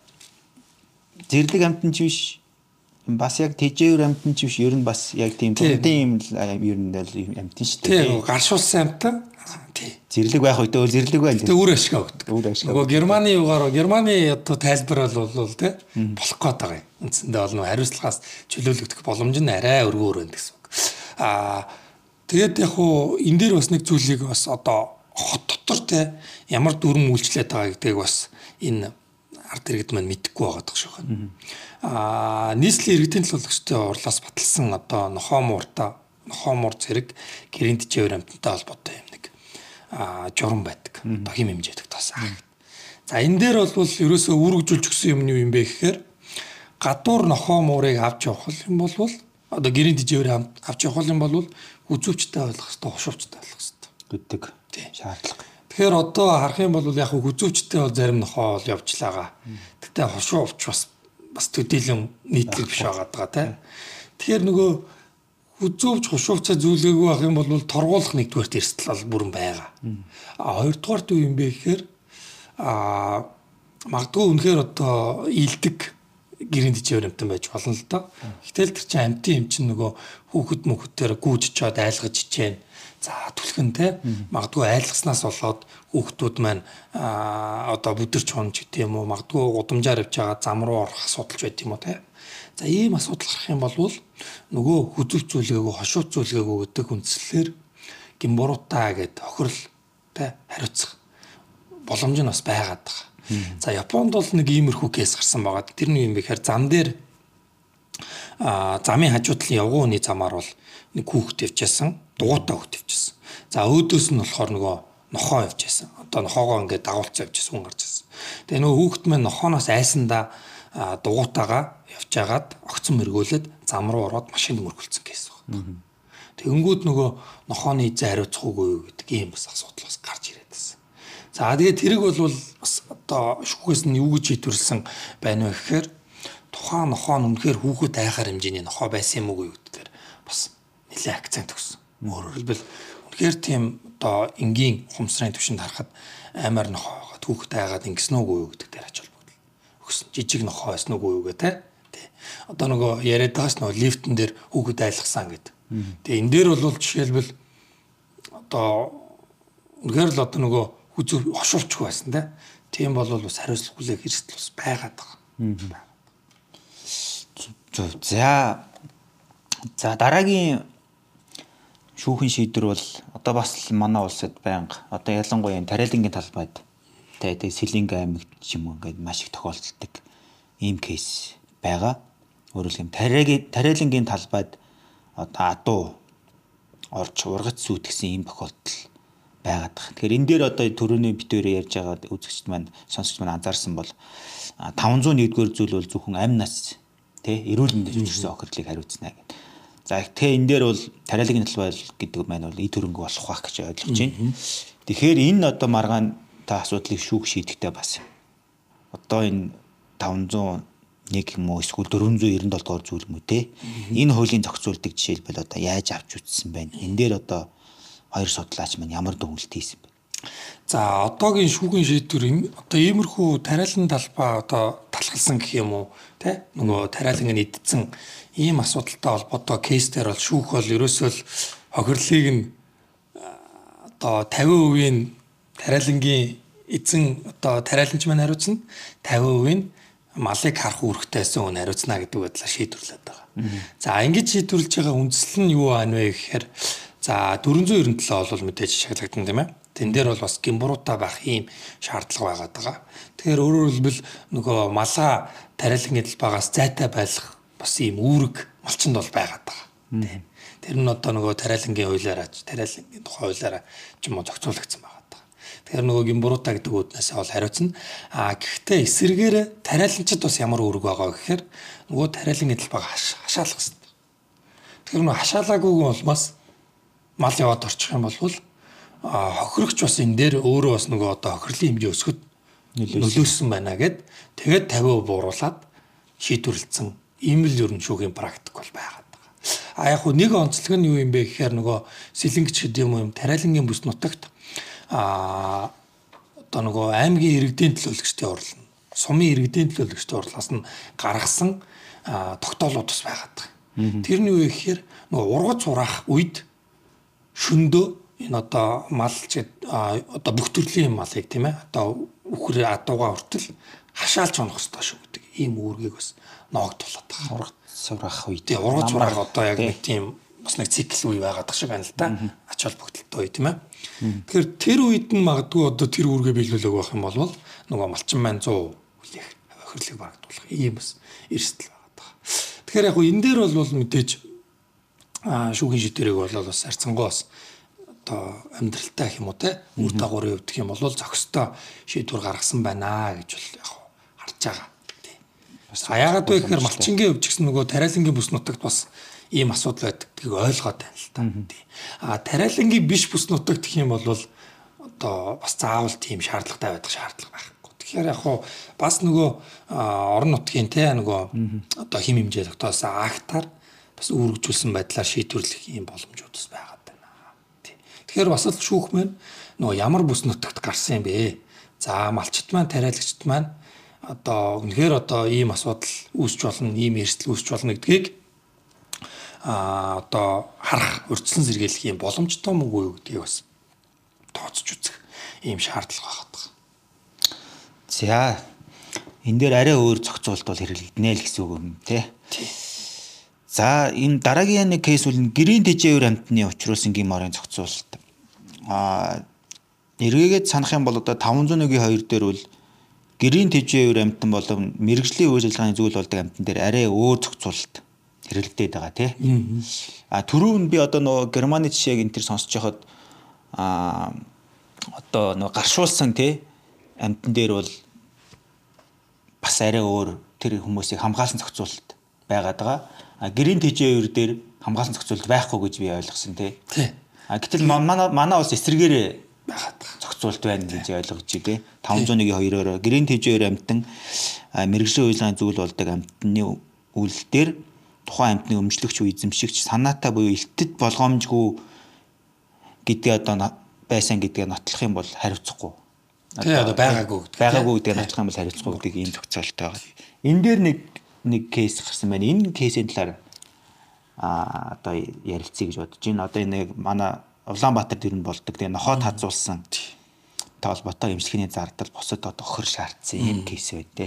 зэрлэг амтан ч биш. Бас яг тэжээвэр амтан ч биш. Ер нь бас яг тийм тийм ер нь амтан шүү дээ. Тийм гаршуулсан амтан. Тий. Зэрлэг байх үедээ зэрлэг байл. Тэ өөр ашиг өгдөг. Өөр ашиг. Нөгөө Германы югаар Германы одоо тайлбар бол тий болох гээд байгаа юм. Үндсэндээ бол нөгөө хариуцлагаас чөлөөлөгдөх боломж нь арай өргөөр байна гэсэн үг. Аа тэгээд яг хуу энэ дээр бас нэг зүйлийг бас одоо хот дотор тий ямар дүрм үйлчлээд байгаа гэдгийг бас энэ ард иргэд маань мэдэхгүй байгаа дах шиг байна. Аа нийслэлийн иргэдийн төлөөлөгчтэй урлаас баталсан одоо нохоо муурта нохоо муур зэрэг гэрийн тэжээвэр амтантай холбоотой юм нэг а журам байдаг. Одоо хим хэмжээдэг тас. За энэ дээр бол ерөөсөө үүргэжүүлж өгсөн юм нь юу юм бэ гэхээр гадуур нохоо муурыг авч явах юм бол одоо гэрийн тэжээвэр авч явах юм бол үзүүчтэй ойлгох хэрэгтэй, хушуувчтай ойлгох хэрэгтэй гэдэг шаардлага. Тэгэхээр одоо харах юм бол яг үзүүчтэй бол зарим нохоо бол явжлаагаа. Тэгтээ хушуувч бас бас төдийлөн нийтлэг биш байгаа даа тий. Тэгэхээр нөгөө үзүүвч хушуувчаа зүйлгээгүй байх юм бол торгуулах нэгдүгээр эрсдэл бол бүрэн байгаа. А хоёрдугаар нь юу юм бэ гэхээр а магадгүй үнэхээр одоо ийдэг гэрийн тэжээвэр амтан байж болно л доо. Гэтэл тэр чинь амтын юм чинь нөгөө хүүхэд мөхөдээр гүйж чад айлгаж ичээн. За түлхэн те магадгүй айлгаснаас болоод хүүхдүүд маань одоо бүдэрч хонч гэдэг юм уу магадгүй удамжаар явж байгаа зам руу орох асуудалч байт юм уу те. За ийм асуудал гарах юм бол нөгөө хүзүүцүүлгээгүй хошууцүүлгээгүй гэдэг үндслээр гимбуруутай гэд хохирол те хариуцах боломж нь бас байгаад байгаа. За Японд бол нэг иймэрхүү кейс гарсан байгаа. Тэр нь юм бэхээр зам дээр а замын хажуу талын явгууны замаар бол нэг хүүхэд явжсэн, дугуйтаа хүүхэд явжсэн. За өөдөөс нь болохоор нөгөө нохоо явжсэн. Одоо нохоогоо ингээд дагуулцсан явжсэн хүн гарч ирсэн. Тэгээ нөгөө хүүхэд маань нохооноос айсандаа дугуйтаага явжгаад огцон мөргөөлөд зам руу ороод машинд мөргөлцсөн кейс байна. Тэгэнгүүт нөгөө нохооны эзэн хариуцах уугүй юу гэдэг ийм бас асуудал бас гарч ирээд байсан. За тэгээд тэрэг бол бас одоо шүүхээс нь юу гэж шийдвэрлсэн байна вэ гэхээр тухайн нохоо нь үнэхээр хүүхэд айхаар хэмжээний нохоо байсан юм уу гэдгээр бас нэлээд акцент өгсөн. Өөрөөр хэлбэл үнэхээр тийм одоо энгийн ухамсарын түвшинд харахад аймаар нохоо байгаад хүүхэд айгаад ингэсэн үгүй юу гэдэг дээр ач холбогдол өгсөн. Жижиг нохоо байсан үгүй юу гэдэг тий. Одоо нөгөө яриад байгаас нөгөө лифтэн дээр хүүхэд айлгсан гэдэг. Тэгээ энэ дээр бол жишээлбэл одоо үнэхээр л одоо нөгөө хүзүү хошуурчгүй байсан тий. Тийм бол бас хариуцлах хүлээх эрсдэл бас байгаад байгаа. За за дараагийн шүүхийн шийдвэр бол одоо бас манай улсад байнга одоо ялангуяа тариалангийн талбайд тэгээд Сэлэнг аймагт ч юм уу ингээд маш их тохиолддог ийм кейс байгаа. Өөрөөр хэлбэл тариагийн тариалангийн талбайд одоо адуу орж ургац сүйтгэсэн ийм тохиолдол байгаад байна. Тэгэхээр энэ дээр одоо төрөний битүүрээ ярьж байгаа үзэгчд маань сонсогч маань анзаарсан бол таван зуун нэгдүгээр зүйл бол зөвхөн амь нас тий эрүүл мэндэд хүрсэн охирлыг хариуцна гэдэг. За тэгэхээр энэ дээр бол тариалагын талбай гэдэг маань бол ий төрөнгө болох байх гэж ойлгож байна. Тэгэхээр энэ одоо маргаан та асуудлыг шүүх шийдэхдээ бас одоо энэ таван зуун нэг юм уу эсвэл дөрвөн зуун девяносто дугаар зүйл юм үү те энэ хуулийн зохицуулдаг жишээлбэл одоо яаж авч үзсэн байна. Энэ дээр одоо хоёр судлаач маань ямар дүгнэлт хийсэн бэ? За одоогийн шүүхийн шийдвэр одоо иймэрхүү тариалан талбай одоо талхалсан гэх юм уу те нөгөө тариалан идсэн ийм асуудалтай холбоотой кейсээр бол шүүх бол ерөөсөө л хохирлыг нь одоо тавин хувийн тариалангийн эзэн одоо тариаланч маань хариуцна тавин хувийн малыг харах үүрэгтэйсэн хүн хариуцна гэдэг байдлаар шийдвэрлээд байгаа. За ингэж шийдвэрлэж байгаа үндсэл нь юу байна вэ гэхээр за дөрвөн зуун девяносто долоо бол мэдээж шагнагдсан тийм ээ. Тэн дээр бол бас гимбуруутай байх ийм шаардлага байгаад байгаа. Тэгэхээр өөрөөр хэлбэл нөгөө малаа тариалангийн талбайгаас зайтай байлгах бас ийм үүрэг малчинд бол байгаад байгаа. Тэр нь одоо нөгөө тариалангийн хуулиараа тариалангийн тухай хуулиараа ч юм уу зохицуулагдсан байгаад байгаа. Тэгэхээр нөгөө гимбуруутай гэдэг үүднээс бол хариуцна. А гэхдээ эсэргээр тариаланчид бас ямар үүрэг байгаа вэ гэхээр нөгөө тариалангийн талбайгаа хашаалах хэрэгтэй. Тэгэхээр нөгөө хашаалаагүйг бол бас мал яваад орчих юм бол хохирогч бас энэ дээр өөрөө бас нөгөө одоо хохирлын хэмжээ өсгөд нөлөөсөн байна гэд тэгээд тавиа бууруулад шийдвэрлэсэн ийм л ер нь шүүхийн практик бол байгаад байгаа. А яг хөө нэг онцлог нь юу юм бэ гэхээр нөгөө сэлэнгч гэдэг юм юм тариалангийн бүс нутагт а одоо нөгөө аймгийн иргэдийн төлөөлөгчдийн орлон, сумын иргэдийн төлөөлөгчдийн орлоос нь гаргасан тогтоолууд бас байгаад байгаа. Тэрний юу гэхээр нөгөө ургац ураах үед шөндөө энэ одоо мал одоо бүх төрлийн малыг тийм ээ одоо үхэр адууга хүртэл хашаалж онох хэрэгтэй шүү гэдэг ийм үүргийг бас ноогдуулаад байгаа. Ургац ураах үед. Тийм ургац ураах одоо яг нэг тийм бас нэг цикл үе байгаад байгаа шиг байна л да. Ач холбогдолтой үе тийм ээ. Тэгэхээр тэр үед нь магадгүй одоо тэр үүргээ биелүүлэх байх юм бол нөгөө малчин маань сто хүлээх хохирлыг багтуулах ийм бас эрсдэл байгаад байгаа. Тэгэхээр яг энэ дээр бол мэдээж шүүхийн шийдвэрийг бол бас харьцангуй бас одоо амьдралтай гэх юм уу те үр дагаврын хувьд гэх юм бол зохистой шийдвэр гаргасан байна гэж бол яг харж байгаа. Тий. Бас яагаад вэ гэхээр малчингийн хувьд ч гэсэн нөгөө тариалангийн бүс нутагт бас ийм асуудал байдгийг ойлгоод байна л та. Тий. А тариалангийн биш бүс нутагт гэх юм бол одоо бас заавал тийм шаардлагатай байдаг шаардлага байхгүй. Тэгэхээр яг хуу бас нөгөө орон нутгийн те нөгөө одоо хим хэмжээ тогтоосон актаар бас үүргэжүүлсэн байдлаар шийдвэрлэх ийм боломжууд бас байгаа. Тэгэхээр бас л шүүх маань нөгөө ямар бүс нутагт гарсан юм бэ? За малчт маань тариалагчт маань одоо үнэхээр одоо ийм асуудал үүсч болно, ийм эрсдэл үүсч болно гэдгийг а одоо харах, урьдчилан сэргийлэх ийм боломжтой мөн үү гэдгийг бас тооцож үзэх ийм шаардлага байгаа. За энэ дээр арай өөр зохицуулт бол хэрэглэгдэнэ л гэсэн үг юм тий. За энэ дараагийн нэг кейс бол гэрийн тэжээвэр амьтны учруулсан гин морын зохицуулалт. А эргээгээд санах юм бол одоо таван зуун нэг хоёр дээр бол гэрийн тэжээвэр амьтан болон мэрэгжлийн үйл ажиллагааны зүйл болдог амьтан дээр арай өөр зохицуулалт хэрэглэдэг байгаа тий. А түрүүн би одоо нөгөө Германы жишээг энэ төр сонсож байхад а одоо нөгөө гаршуулсан тий амьтан дээр бол бас арай өөр тэр хүмүүсийг хамгаалсан зохицуулалт байгаад байгаа. А гэрийн тэжээвэр дээр хамгаалсан зохицуулалт байхгүй гэж би ойлгосон тий. Тий. А гэтэл манай манай улс эсрэгээрээ байгаад зохицуулалт байна гэж ойлгож байна тий. таван зуун нэг хоёроор гэрийн тэжээвэр амьтан мэрэгжлийн үйлчлэгийн зүйл болдог амьтны үйлдэл дээр тухайн амьтны өмчлөгч үе эзэмшигч санаатай буюу илтэд болгоомжгүй гэдгээ одоо байсан гэдгээ нотлох юм бол хариуцахгүй. Тий одоо байгаагүй байгаагүй гэдгээ нотлох юм бол хариуцахгүй гэдэг ийм зохицуулалт байгаа. Энэ дээр нэг нэг кейс гарсан байна. Энэ кейсийн талаар а одоо ярилцъя гэж бодож байна. Одоо энэ манай Улаанбаатар дээр нь болдог. Тэгээ нохоод хазуулсан та холбоотой эмчилгээний зардал босод одоо хөр шаардсан ийм кейс байд тэ.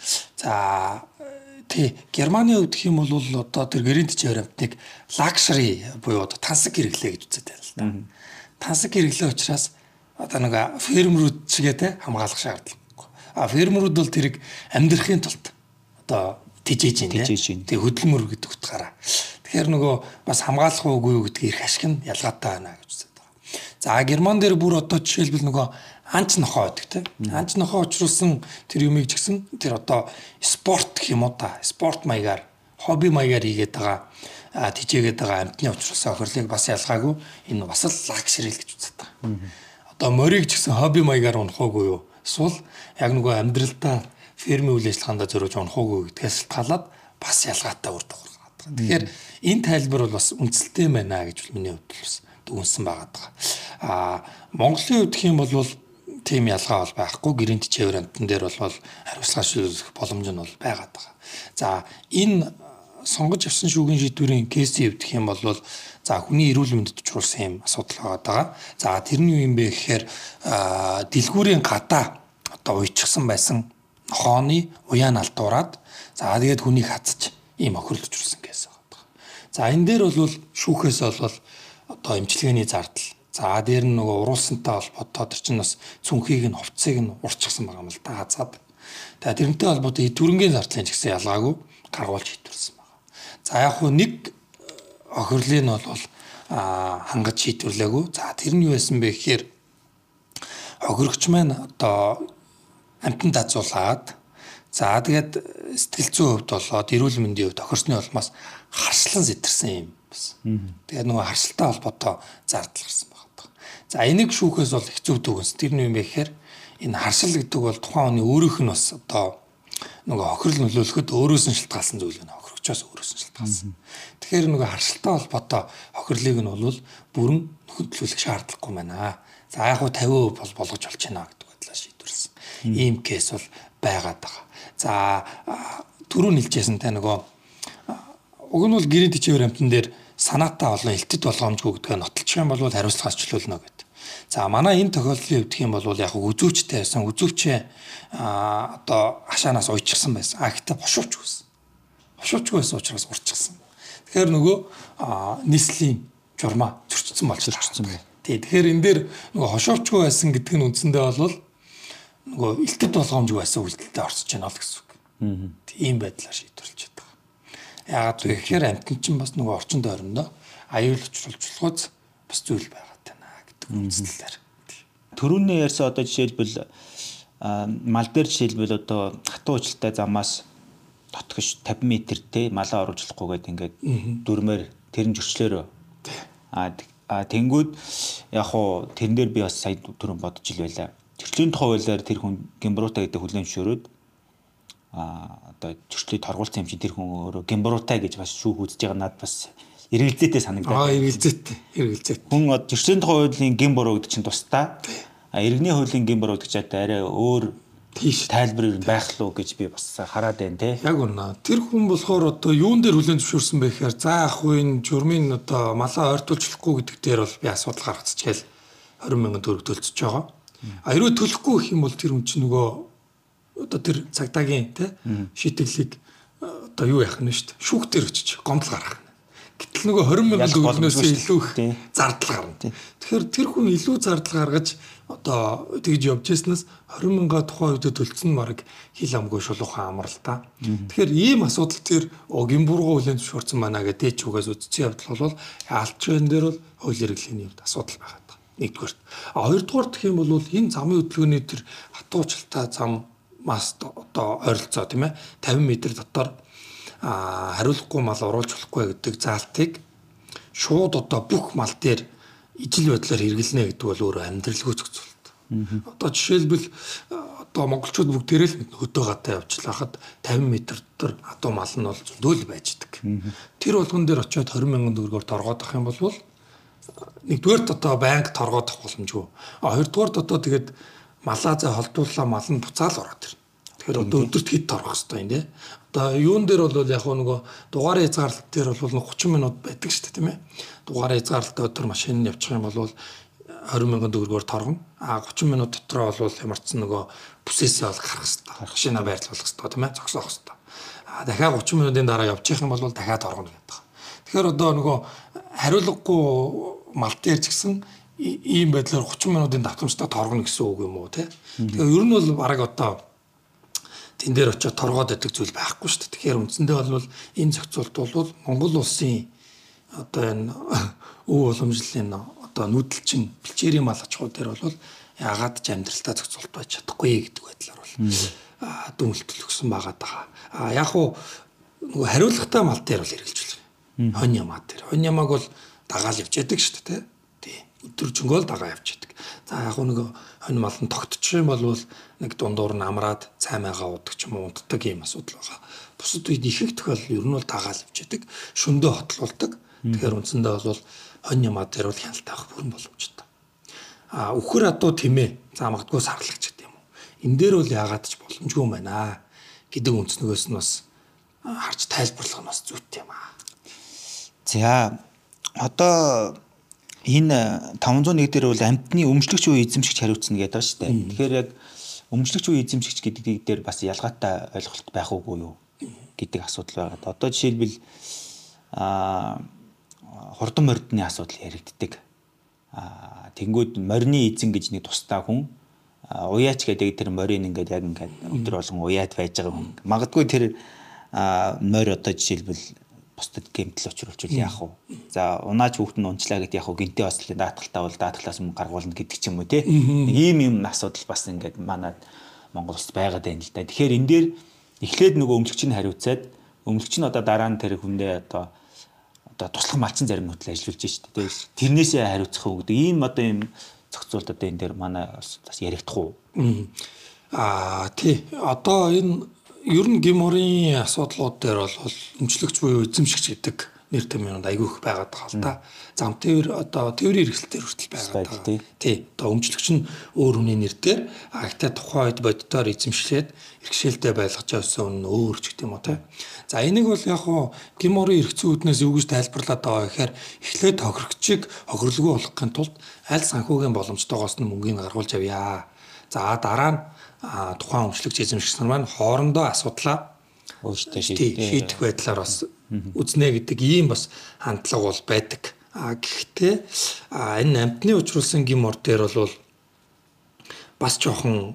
За тий Германы хувьд гэх юм бол одоо тэр гэрийн тэжээвэр амьтныг лакшери буюу одоо тансаг хэрэглээ гэж үздэг байна л да. Тансаг хэрэглээ учраас одоо нэг фермерүүд чигээ те хамгаалах шаардлагагүй. А фермерүүд бол тэрийг амьдрахын тулд одоо тижээж ин тий хөдөлмөр гэдэг утгаараа. Тэгэхээр нөгөө бас хамгаалах уугүй юу гэдгийг их ашиг нь ялгаатай байна гэж үздэг байгаа. За Герман дээр бүр одоо жишээлбэл нөгөө анч нохоо байдаг тий. Анч нохоо учруулсан тэр юмыг ч гэсэн тэр одоо спорт гэх юм уу та. Спорт маягаар, хобби маягаар хийгээд байгаа тижээгээд байгаа амьтны учруулсан охирлыг бас ялгаагүй энэ бас л лакшери гэж үздэг байгаа. Одоо морийг ч гэсэн хобби маягаар унахаагүй юу. Эсвэл яг нөгөө амьдралдаа фермийн үйл ажиллагаанд зориулж унахаагүй гэдгээс талаад бас ялгаатай үр дагавар гаргадаг. Тэгэхээр энэ тайлбар бол бас үндэслэлтэй байна гэж миний хувьд бас дүнсэн байгаа даа. Аа Монголын хувьд гэх юм бол тийм ялгаа бол байхгүй. Гэрийн тэжээвэр амьтан дээр бол хариуцлага шийдвэрлэх боломж нь бол байгаа даа. За энэ сонгож авсан шүүхийн шийдвэрийн кейсийн хувьд гэх юм бол за хүний эрүүл мэндэд чухалсан юм асуудал байгаа. За тэрний юу юм бэ гэхээр дэлгүүрийн гадаа одоо уйчсан байсан нохооны уян алдуураад за тэгээд хүнийг хацж ийм охирлж үрсэн гэсэн байгаа. За энэ дээр бол шүүхээс бол одоо эмчилгээний зардал. За дээр нь нөгөө уруулсантай холбоотой тэр чинь бас цүнхийг нь хувцсыг нь урчихсан байгаа юм л да хазаад. За тэрнтэй холбоотой төрөнгийн зардлын ч гэсэн ялгаагүй гаргуулж шийдвэрлсэн байгаа. За яг хуу нэг охирлыг нь бол хангаж шийдвэрлээгүй. За тэр нь юу байсан бэ гэхээр охирогч маань одоо амтан дазуулаад за тэгээд сэтгэл зүйн хувьд болоод эрүүл мэндийн хувьд охирсны улмаас харшлан зэтэрсэн юм байсан. Тэгээд нөгөө харшилтай холбоотой зардал гарсан байна. За энийг шүүхээс бол хэцүү дүгнс. Тэр нь юм бэ гэхээр энэ харшил гэдэг бол тухайн хүний өөрийнх нь бас одоо нөгөө хохирол нөлөөлөхөд өөрөөс нь шалтгаалсан зүйл байна. Хохирогчоос өөрөөс нь шалтгаалсан. Тэгэхээр нөгөө харшилтай холбоотой хохирлыг нь бол бүрэн хөдөлгөх шаардлагагүй байна. За яг хуу тавин хувь бол болгож болж байна гэдэг бодлоо шийдвэрлсэн. Ийм кейс бол байгаад байгаа. За түрүү нэлжсэн тэ нөгөө уг нь бол гэрийн төчөөр амтан дээр санаатаа олон элтэд болгоомжгүй гэдгээ нотолчих юм бол хариуцлагаас чөлөөлнө гэдэг. За манай энэ тохиолдлын хувьд юм бол яг үзүүчтэй байсан. Үзүүчээ а одоо хашаанаас уйчихсан байсан. А гэхдээ бошуучгүй байсан. Бошуучгүй байсан учраас урчихсан. Тэгэхээр нөгөө нийслэлийн журмаа зөрчсөн болж зөрчсөн байна. Тий. Тэгэхээр энэ дээр нөгөө хошуучгүй байсан гэдэг нь үндсэндээ бол нөгөө элтэд болгоомжгүй байсан үйлдэлтэд орсож байна л гэсэн үг. Аа. Тийм байдлаар шийдвэрлэж байгаа. Яагаад гэхээр амтэн чинь бас нөгөө орчин тойрондоо аюул учруулж бас зүйл байгаа тань гэдэг үндслэлээр. Төрөний ярьсан одоо жишээлбэл мал дээр жишээлбэл одоо хатуу уучлалтай замаас дотгош тавин метр те малаа оруулж болохгүй гэдэг ингээд дүрмээр тэрэн зөрчлөөрөө. А тэнгүүд яг хуу тэрэн дээр би бас сая түрүүн бодож ил байлаа. Зөрчлийн тухай хуулиар тэр хүн гимбруута гэдэг хүлээн зөвшөөрөөд а одоо зөрчлийг торгуулсан юм чи тэр хүн өөрөө гимбруута гэж бас шүүх үзэж байгаа надад бас эргэлзээтэй санагдаад. Аа эргэлзээтэй. Эргэлзээтэй. Хүн зөрчлийн тухай хуулийн гимбруу гэдэг чинь тусдаа. А иргэний хуулийн гимбруу гэдэг чинь арай өөр тийш тайлбар байх луу гэж би бас хараад байна те. Яг үнэ. Тэр хүн болохоор одоо юун дээр хүлээн зөвшөөрсөн бэ гэхээр за ах үн журмын одоо малаа ойртуулчихгүй гэдэг дээр бол би асуудал гаргацчихэл двадцать мянган төгрөг төлцөж байгаа. А хэрвээ төлөхгүй гэх юм бол тэр хүн чинь нөгөө одоо тэр цагдаагийн те шийтгэлийг одоо юу яах нь шүү дээ. Шүүх дээр очиж гомдол гаргах. Гэтэл нөгөө двадцать мянган төгрөгнөөс илүү их зардал гарна. Тэгэхээр тэр хүн илүү зардал гаргаж одоо тэгж явж яснаас двадцать мянга тухайн үед төлцсөн марг хил амгүй шулуухан амралтаа. Тэгэхээр ийм асуудал тэр гимбургоо хүлээн зөвшөөрсөн байна гэдэг дээч үгээс үдцсэн явдал бол алчгийн дээр бол хууль эрхлэлийн хувьд асуудал байгаа. Нэгдүгээр. А хоёрдугаар гэх юм бол энэ замын хөдөлгөөний тэр хатуучилтай зам мас одоо ойролцоо тийм ээ тавин метр дотор а хариулахгүй мал оруулж болохгүй гэдэг заалтыг шууд одоо бүх мал дээр ижил байдлаар хэрэглэнэ гэдэг бол өөрөө амьдралгүй зохицуулт. Одоо жишээлбэл одоо монголчууд бүгдээрээ л хөдөө гадаа явжлахад тавин метр дотор хатуу мал нь бол зөндөл байж идэг. Тэр болгон дээр очиод двадцать мянган төгрөгөөр торгоод авах юм бол нэгдүгээр одоо банк торгоод авах боломжгүй. А хоёрдугаар одоо тэгээд малаа зэ холдууллаа мал нь буцаал ороод ирнэ. Тэгэхээр одоо өдөрт хэд торгох хэвээр юм те. Одоо юун дээр бол яг нөгөө дугаараа хязгаарлалт дээр бол тридцать минут байдаг шүү дээ тийм ээ. Дугаараа хязгаарлалттай өдөр машин явчих юм бол двадцать мянган төгрөгөөр торгоно. А тридцать минут дотроо бол ямар ч нөгөө бүсээсээ бол гарах хэрэгтэй. Машина байрлуулах хэрэгтэй тийм ээ. Зогсоох хэрэгтэй. А дахиад тридцать минутын дараа явчих юм бол дахиад торгоно гэдэг. Тэгэхээр одоо нөгөө хариулгагүй мал дээр ч гэсэн ийм байдлаар тридцать минутын давтамжтай торгоно гэсэн үг юм уу те. Тэгэхээр ер нь бол бараг одоо тэн дээр очиод торгоод байдаг зүйл байхгүй шүү дээ. Тэгэхээр үндсэндээ бол энэ зохицуулт бол Монгол улсын одоо энэ өв уламжлалын одоо нүүдэлчин бэлчээрийн мал аж ахуй дээр бол яагаад ч амьдралтаа зохицуулт байж чадахгүй гэдэг байдлаар бол дүнэлтэл өгсөн байгаа даа. А яг хуу нөгөө хариулгатай мал дээр бол хэрэгжилж байна. Хонь ямаа дээр. Хонь ямааг бол дагаал явж яадаг шүү дээ. Тий. Өдөржингөө л дагаа явж яадаг. За яг нөгөө хонь мал нь тогтчих юм бол нэг дундуур нь амраад цаймаагаа удаг ч юм уу унтдаг юм асуудал байгаа. Бусад үед их их тохиолдол ер нь бол дагаал явж яадаг. Шөндөө хотлуулдаг. Тэгэхээр үндсэндээ бол хонь ямаа дээр бол хяналттай авах бүрэн боломжтой. А үхэр адуу тэмээ. За магадгүй сарлагч гэдэг юм уу. Энэ дээр бол яагаад ч боломжгүй юм байна гэдэг үндснээс нь бас харж тайлбарлах нь бас зүйтэй юм аа. За одоо энэ таван зуун нэг дээр бол амьтны өмчлөгч буюу эзэмшигч хариуцна гэдэг байна шүү дээ. Тэгэхээр яг өмчлөгч буюу эзэмшигч гэдэг дээр бас ялгаатай ойлголт байх уугүй юу гэдэг асуудал байгаа. Одоо жишээлбэл а хурдан мордны асуудал яригддаг. А тэнгууд морины эзэн гэж нэг тусдаа хүн уяач гэдэг тэр морин ингээд яг ингээд өдөр болгон уяад байж байгаа хүн. Магадгүй тэр морь одоо жишээлбэл бусдад гэмтэл учруулж яах вэ? За унаач хүүхэд нь унчлаа гэдэг яах вэ? Гинтээ ослын даатгалтаа бол даатгалаас өмнө гаргуулна гэдэг ч юм уу те. Ийм юм асуудал бас ингээд манад Монгол улсад байгаад байна л да. Тэгэхээр энэ дээр эхлээд нөгөө өмлөгч нь хариуцаад өмлөгч нь одоо дараа нь тэр хүндээ одоо одоо туслах малчин зарим хөтөл ажиллуулж штэ те. Тэрнээсээ хариуцах уу гэдэг ийм одоо ийм зохицуулт одоо энэ дээр манай бас яригдах уу? Аа тий. Одоо энэ ер нь геморийн асуудлууд дээр бол өмчлөгч буюу эзэмшигч гэдэг нэр томьёонууд айгүй их байгаад байгаа л да. Зам тээвэр одоо тээврийн хэрэгсэлтээр хүртэл байгаад байгаа. Тий. Одоо өмчлөгч нь өөр хүний нэрээр а гэхдээ тухайн үед боддоор эзэмшлээд иргэшээлтэй байлгаж явсан нь өөр ч гэдэг юм уу тий. За энийг бол яг хуу геморийн эрх зүйн үүднээс юу гэж тайлбарлаад байгаа гэхээр эхлээд тохирогчийг хохирлгүй болгохын тулд аль санхүүгийн боломжтойгоос нь мөнгөний гаргуулж авъя. За дараа нь тухайн өмчлөгч эзэмшигч нар маань хоорондоо асуудлаа өөрсдөө шийдэх байдлаар бас үзнэ гэдэг ийм бас хандлага бол байдаг. А гэхдээ энэ амтны учруулсан гемор дээр бол бас жоохон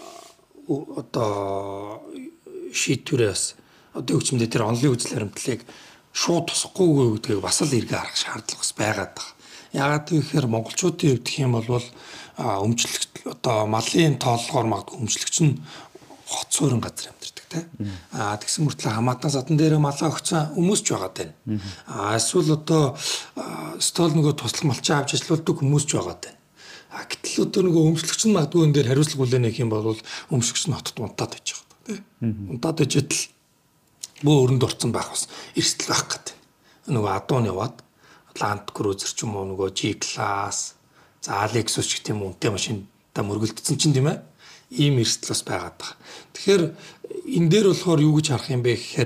одоо шийдвэрээс одоо хөгжмөд тэр онлын үзэл баримтлалыг шууд тусахгүйгүй гэдгийг бас л эргээ харах шаардлага бас байгаад байна. Яагаад гэвэл монголчуудын хувьд гэх юм бол өмчлөгч одоо малын тооллогоор магадгүй өмчлөгч нь хот суурин газар амьдардаг те. Аа тэгсэн мөртлөө хамаатан садан дээр малаа өгсөн хүмүүс ч байгаа тань. Аа эсвэл одоо стол нөгөө туслах малчаа авч ажилладаг хүмүүс ч байгаа тань. А гэтэл одоо нөгөө өмчлөгч нь магадгүй энэ дээр хариуцлага хүлээнэ гэх юм бол өмчлөгч нь хотод унтаад байж байгаа те. Унтаад ижидэл бөө өрөнд орцсон байх бас эрсдэл байх гэдэг. Нөгөө адуун яваад Land Cruiser ч юм уу нөгөө G-Class за Lexus ч гэдэм үнэтэй машинда мөргөлдсөн чинь тийм ээ. Ийм эрсдэл бас байгаад байгаа. Тэгэхээр энэ дээр болохоор юу гэж харах юм бэ гэхээр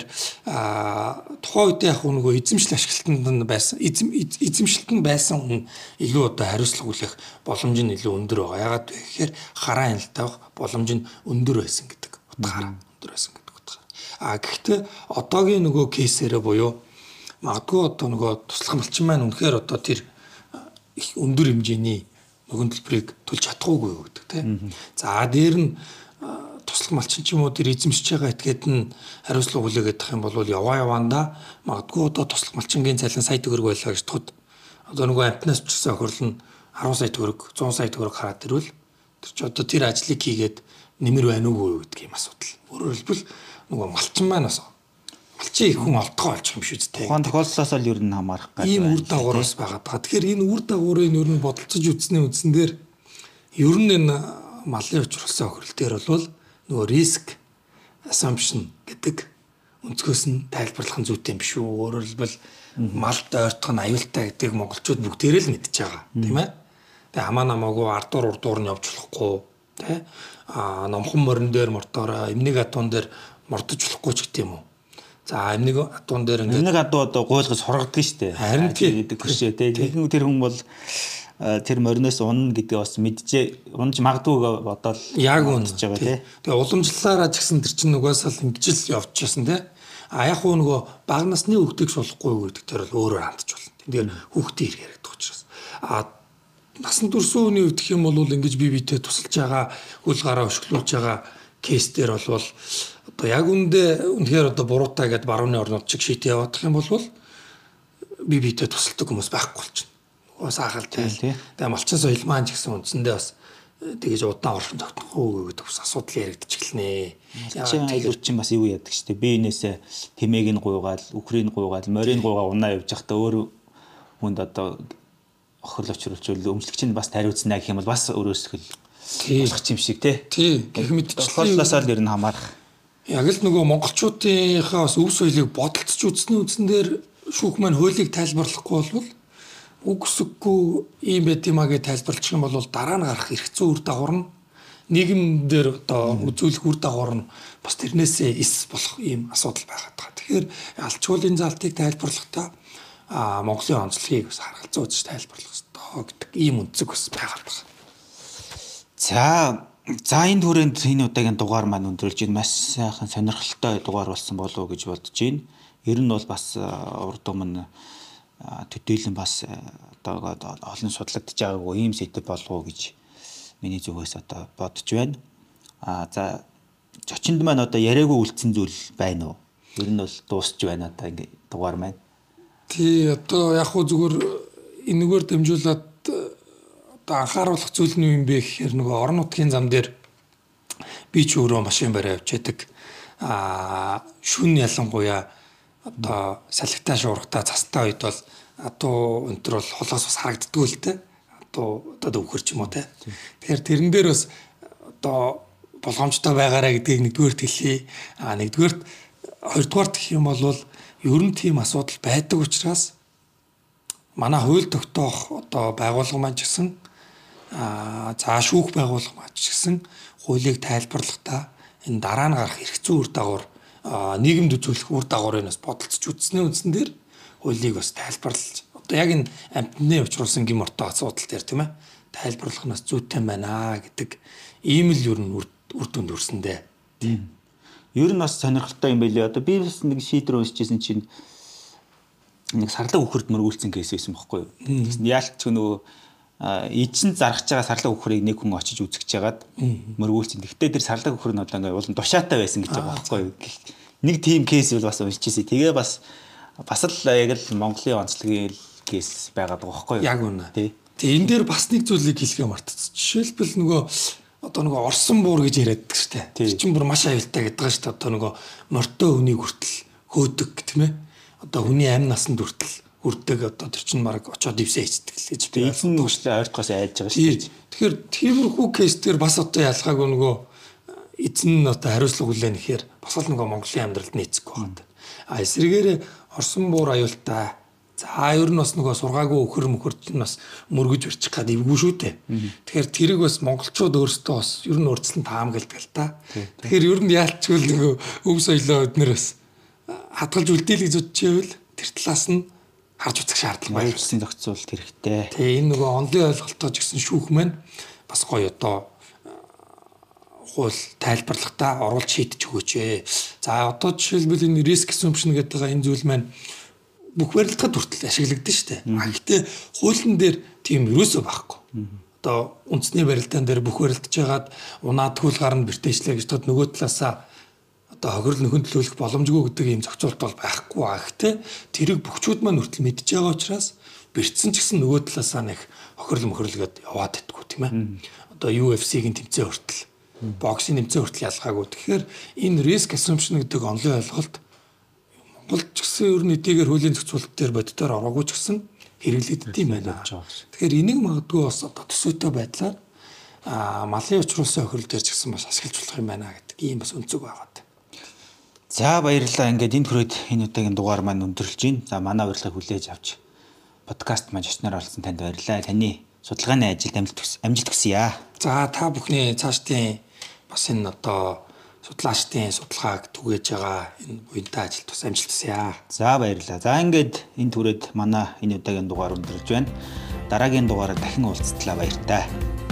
тухайн үед яг нөгөө эзэмшил ашиглалтанд байсан эзэм эзэмшилтэнд байсан хүн илүү одоо хариуцлага хүлээх боломж нь илүү өндөр байгаа. Ягаад вэ гэхээр хараа хяналтайх боломж нь өндөр байсан гэдэг утгаараа өндөр байсан гэдэг утгаараа. А гэхдээ одоогийн нөгөө кейсээрээ буюу магадгүй одоо нөгөө туслах малчин маань үнэхээр одоо тэр их өндөр хэмжээний нөгөө төлбөрийг төлж чадахгүй гэдэг тийм. За дээр нь туслах малчин ч юм уу тэр эзэмшиж байгаа этгээд нь хариуцлага хүлээгээд тах юм бол яваа яваандаа магадгүй одоо туслах малчингийн цалин сая төгрөг байлаа гэж тоход одоо нөгөө амтнаас бичсэн охирол нь арван сая төгрөг зуун сая төгрөг хараад ирвэл тэр ч одоо тэр ажлыг хийгээд нэмэр байна уугүй гэдэг юм асуудал. Өөрөөр хэлбэл нөгөө малчин маань бас малчин их хүн олдгоо олчих юм шүү дээ. Тухайн тохиолдлоос л ер нь хамаарах гал. Ийм үр дагавраас байгаа. Тэгэхээр энэ үр дагаврыг ер нь бодолцож үзсний үндсэн дээр ер нь энэ малын учруулсан охирол дээр бол нөгөө риск assumption гэдэг өнцгөөс нь тайлбарлах нь зүйтэй юм биш үү? Өөрөөр хэлбэл малд ойртох нь аюултай гэдгийг монголчууд бүгдээрээ л мэдчихэж байгаа. Тийм ээ. Тэгээ хамаа намаагүй ардуур урдуур нь явж болохгүй. Тэ? Аа номхон морин дээр мордороо эмнэг атуун дээр мордож болохгүй ч гэдэг юм уу? За эмнэг атуун дээр ингээд эмнэг атуу одоо гуйлгаж сургадаг шүү дээ. Харин гэдэг хөшөө тий. Тэгвэл тэр хүн бол тэр мориноос унна гэдгээ бас мэдчихээ унж магадгүй бодоод яг унж байгаа тий. Тэгээ уламжлалаараа ч гэсэн тэр чинь угаасаа л ингэж л явчихсан тий. А яг хуу нөгөө бага насны хүүхдийг суулгахгүй гэдэг тэр бол өөрөөр хандж болно. Тэгэхээр хүүхдийн хэрэг яриад байгаа учраас. А насан турш үеийн үед гэх юм бол ингэж бие биедээ тусалж байгаа хөл гараа өшгөлүүлж байгаа кейс дээр бол одоо яг үндэ үнэхээр одоо буруутай гэдээ барууны орнууд чиг шийт яваадах юм бол бие биедээ тусалдаг хүмүүс байхгүй болчихно. Уус ахал тий. Тэгээ малчин соёл маань ч гэсэн үндсэндээ бас тэгэж удаан оршин тогтнохгүй гэдэг бас асуудал яригдчих эхэлнэ. Малчин айлуур чинь бас юу яадаг ч тий. Биенээсээ тэмээг нь гуйгаал, үхрийг гуйгаал, морийг гуйгаа унаа явж захта өөр хүнд одоо охирол очруулж өмчлөгч нь бас тариуцнаа гэх юм бол бас өөрөөсөө болох юм шиг тий. Тий. Гэх мэтчлээ тохиолдлоосоо л ер нь хамаарах. Яг л нөгөө монголчуудынхаа бас өв соёлыг бодолцож үзсний үндсэн дээр шүүх маань хуулийг тайлбарлахгүй болвол үгсэггүй ийм байт юмаа гэж тайлбарлчих юм бол дараа нь гарах эрх зүйн үр дагавар нь нийгэм дээр одоо үзүүлэх үр дагавар нь бас тэрнээсээ эс болох ийм асуудал байгаад байгаа. Тэгэхээр алчуулын залтыг тайлбарлахдаа а Монголын онцлогийг бас харгалзуу үзэж тайлбарлах хэрэгтэй гэдэг ийм үнцэг бас байгаад байна. За за энэ түрээнд энэ удаагийн дугаар маань өндөрлж байна. Маш сайхан сонирхолтой дугаар болсон болов уу гэж бодож байна. Ер нь бол бас урд өмнө төдийлөн бас одоо олон судлагдж байгаагүй ийм сэдв болов уу гэж миний зүгээс одоо бодож байна. А за зочинд маань одоо яриаггүй үлдсэн зүйл байна уу? Ер нь бол дуусч байна одоо ингэ дугаар маань. Тий одоо яг хөө зүгээр энэгээр дамжуулаад одоо анхааруулах зүйл нь юу юм бэ гэхээр нөгөө орон нутгийн зам дээр би ч өөрөө машин барай явж байдаг. Аа шүн ялангуяа одоо салхитаа шуурхтаа цастаа үед бол адуу өнтер бол холоос бас харагддгүй л те. одоо одоо өвхөр ч юм уу те. Тэгэхээр тэрэн дээр бас одоо болгоомжтой байгаарэ гэдгийг нэгдүгээрт хэлье. А нэгдүгээрт хоёрдугаарт гэх юм бол ер нь тийм асуудал байдаг учраас манай хууль тогтоох одоо байгууллага маань ч гэсэн а за шүүх байгууллага маань ч гэсэн хуулийг тайлбарлахдаа энэ дараа нь гарах эрх зүйн үр дагавар нийгэмд үзүүлэх үр дагаврыг бас бодолцож үзснээ үндсэн дээр хуулийг бас тайлбарлаж одоо яг энэ амтны учруулсан гим ортой асуудал дээр тийм ээ тайлбарлах нь бас зүйтэй байна гэдэг ийм л ер нь үр дүнд өрсөндөө. Тийм. Ер нь бас сонирхолтой юм байлээ. Одоо би бас нэг шийдвэр уншижсэн чинь нэг сарлаг үхэрд мөргүүлсэн кейс байсан байхгүй юу. Тэгсэн яалч нөгөө эзэн заргаж байгаа сарлаг үхрийг нэг хүн очиж үзэж жагаад мөргүүлсэн. Гэхдээ тэр сарлаг үхэр нь одоо ингээ улам тушаатай байсан гэж байгаа байхгүй юу. Нэг тийм кейс бол бас уншижсэн. Тэгээ бас бас л яг л Монголын онцлогийн кейс байгаад байгаа байхгүй юу. Яг үнэ. Тий. Тэгээ энэ дээр бас нэг зүйлийг хэлхээ мартчихсан. Жишээлбэл нөгөө одоо нөгөө орсон буур гэж яриад байдаг шүү дээ. Тэр чинь бүр маш аюултай гэдэг байгаа шүү дээ. Одоо нөгөө мортой хүнийг хүртэл хөөдөг тийм ээ. Одоо хүний амь насанд хүртэл хүрдэг одоо тэр чинь мараг очоод ивсээ хийдэг л гэж би эзэн нүглээ ойртохоос айлж байгаа шүү дээ. Тэгэхээр тиймэрхүү кейс дээр бас одоо ялгаагүй нөгөө эзэн нь одоо хариуцлага хүлээнэ гэхээр бас л нөгөө Монголын амьдралд нийцэхгүй байна. А эсрэгээр орсон буур аюултай. За ер нь бас нөгөө сургаагүй өхөр мөхөрч нь бас мөргөж өрчих гад эвгүй шүү дээ. Тэгэхээр тэрийг бас монголчууд өөрсдөө бас ер нь урьдчилан таамагладаг л та. Тэгэхээр ер нь яалчгүй нөгөө өв соёлоо өднөр бас хадгалж үлдээл гэж бодчихвэл тэр талаас нь харж үзэх шаардлага байна. Баярцсан зохицуулалт хэрэгтэй. Тэгээ энэ нөгөө онлын ойлголтоо ч гэсэн шүүх маань бас гоё одоо хууль тайлбарлахдаа оруулж шийдэж өгөөч ээ. За одоо жишээлбэл энэ риск assumption гэдэг энэ зүйл маань бүх барилдахад хүртэл ашиглагдсан шүү дээ. Гэхдээ хуулийн дээр тийм юусоо байхгүй. Одоо үндэсний барилдаан дээр бүх барилдаж байгаад унаад төл гарна бэртээчлээ гэж тод нөгөө талаасаа одоо хохирол нөхөн төлөвлөх боломжгүй гэдэг ийм зохицуулт бол байхгүй аа. Гэхдээ тэрийг бүгчүүд маань хүртэл мэдж байгаа учраас бэртсэн ч гэсэн нөгөө талаасаа нэг хохирол мөхөрлөгээд яваад байдгүй тийм ээ. Одоо ю эф си-ийн тэмцээн хүртэл боксийн тэмцээн хүртэл ялгаагүй. Тэгэхээр энэ risk assumption гэдэг онлын ойлголт Монголд ч гэсэн ер нь эдгээр хуулийн зохицуулалт дээр боддоор ороогүй ч гэсэн хэрэглэгддэг юм байна. Тэгэхээр энийг магадгүй бас одоо төсөөтэй байдлаар аа малын учруулсан хохирол дээр ч гэсэн бас ашиглаж болох юм байна гэдэг ийм бас өнцөг байгаад. За баярлалаа. Ингээд энэ түрээд энэ удаагийн дугаар маань өндөрлж байна. За манай урилгыг хүлээж авч подкаст маань очноор олсон танд баярлалаа. Таны судалгааны ажилд амжилт амжилт хүсье. За та бүхний цаашдын бас энэ одоо судлаачдын судалгааг түгээж байгаа энэ буянтай ажилд бас амжилт хүсье. За баярлалаа. За ингээд энэ түрээд манай энэ удаагийн дугаар өндөрлж байна. Дараагийн дугаараар дахин уулзтлаа баяртай.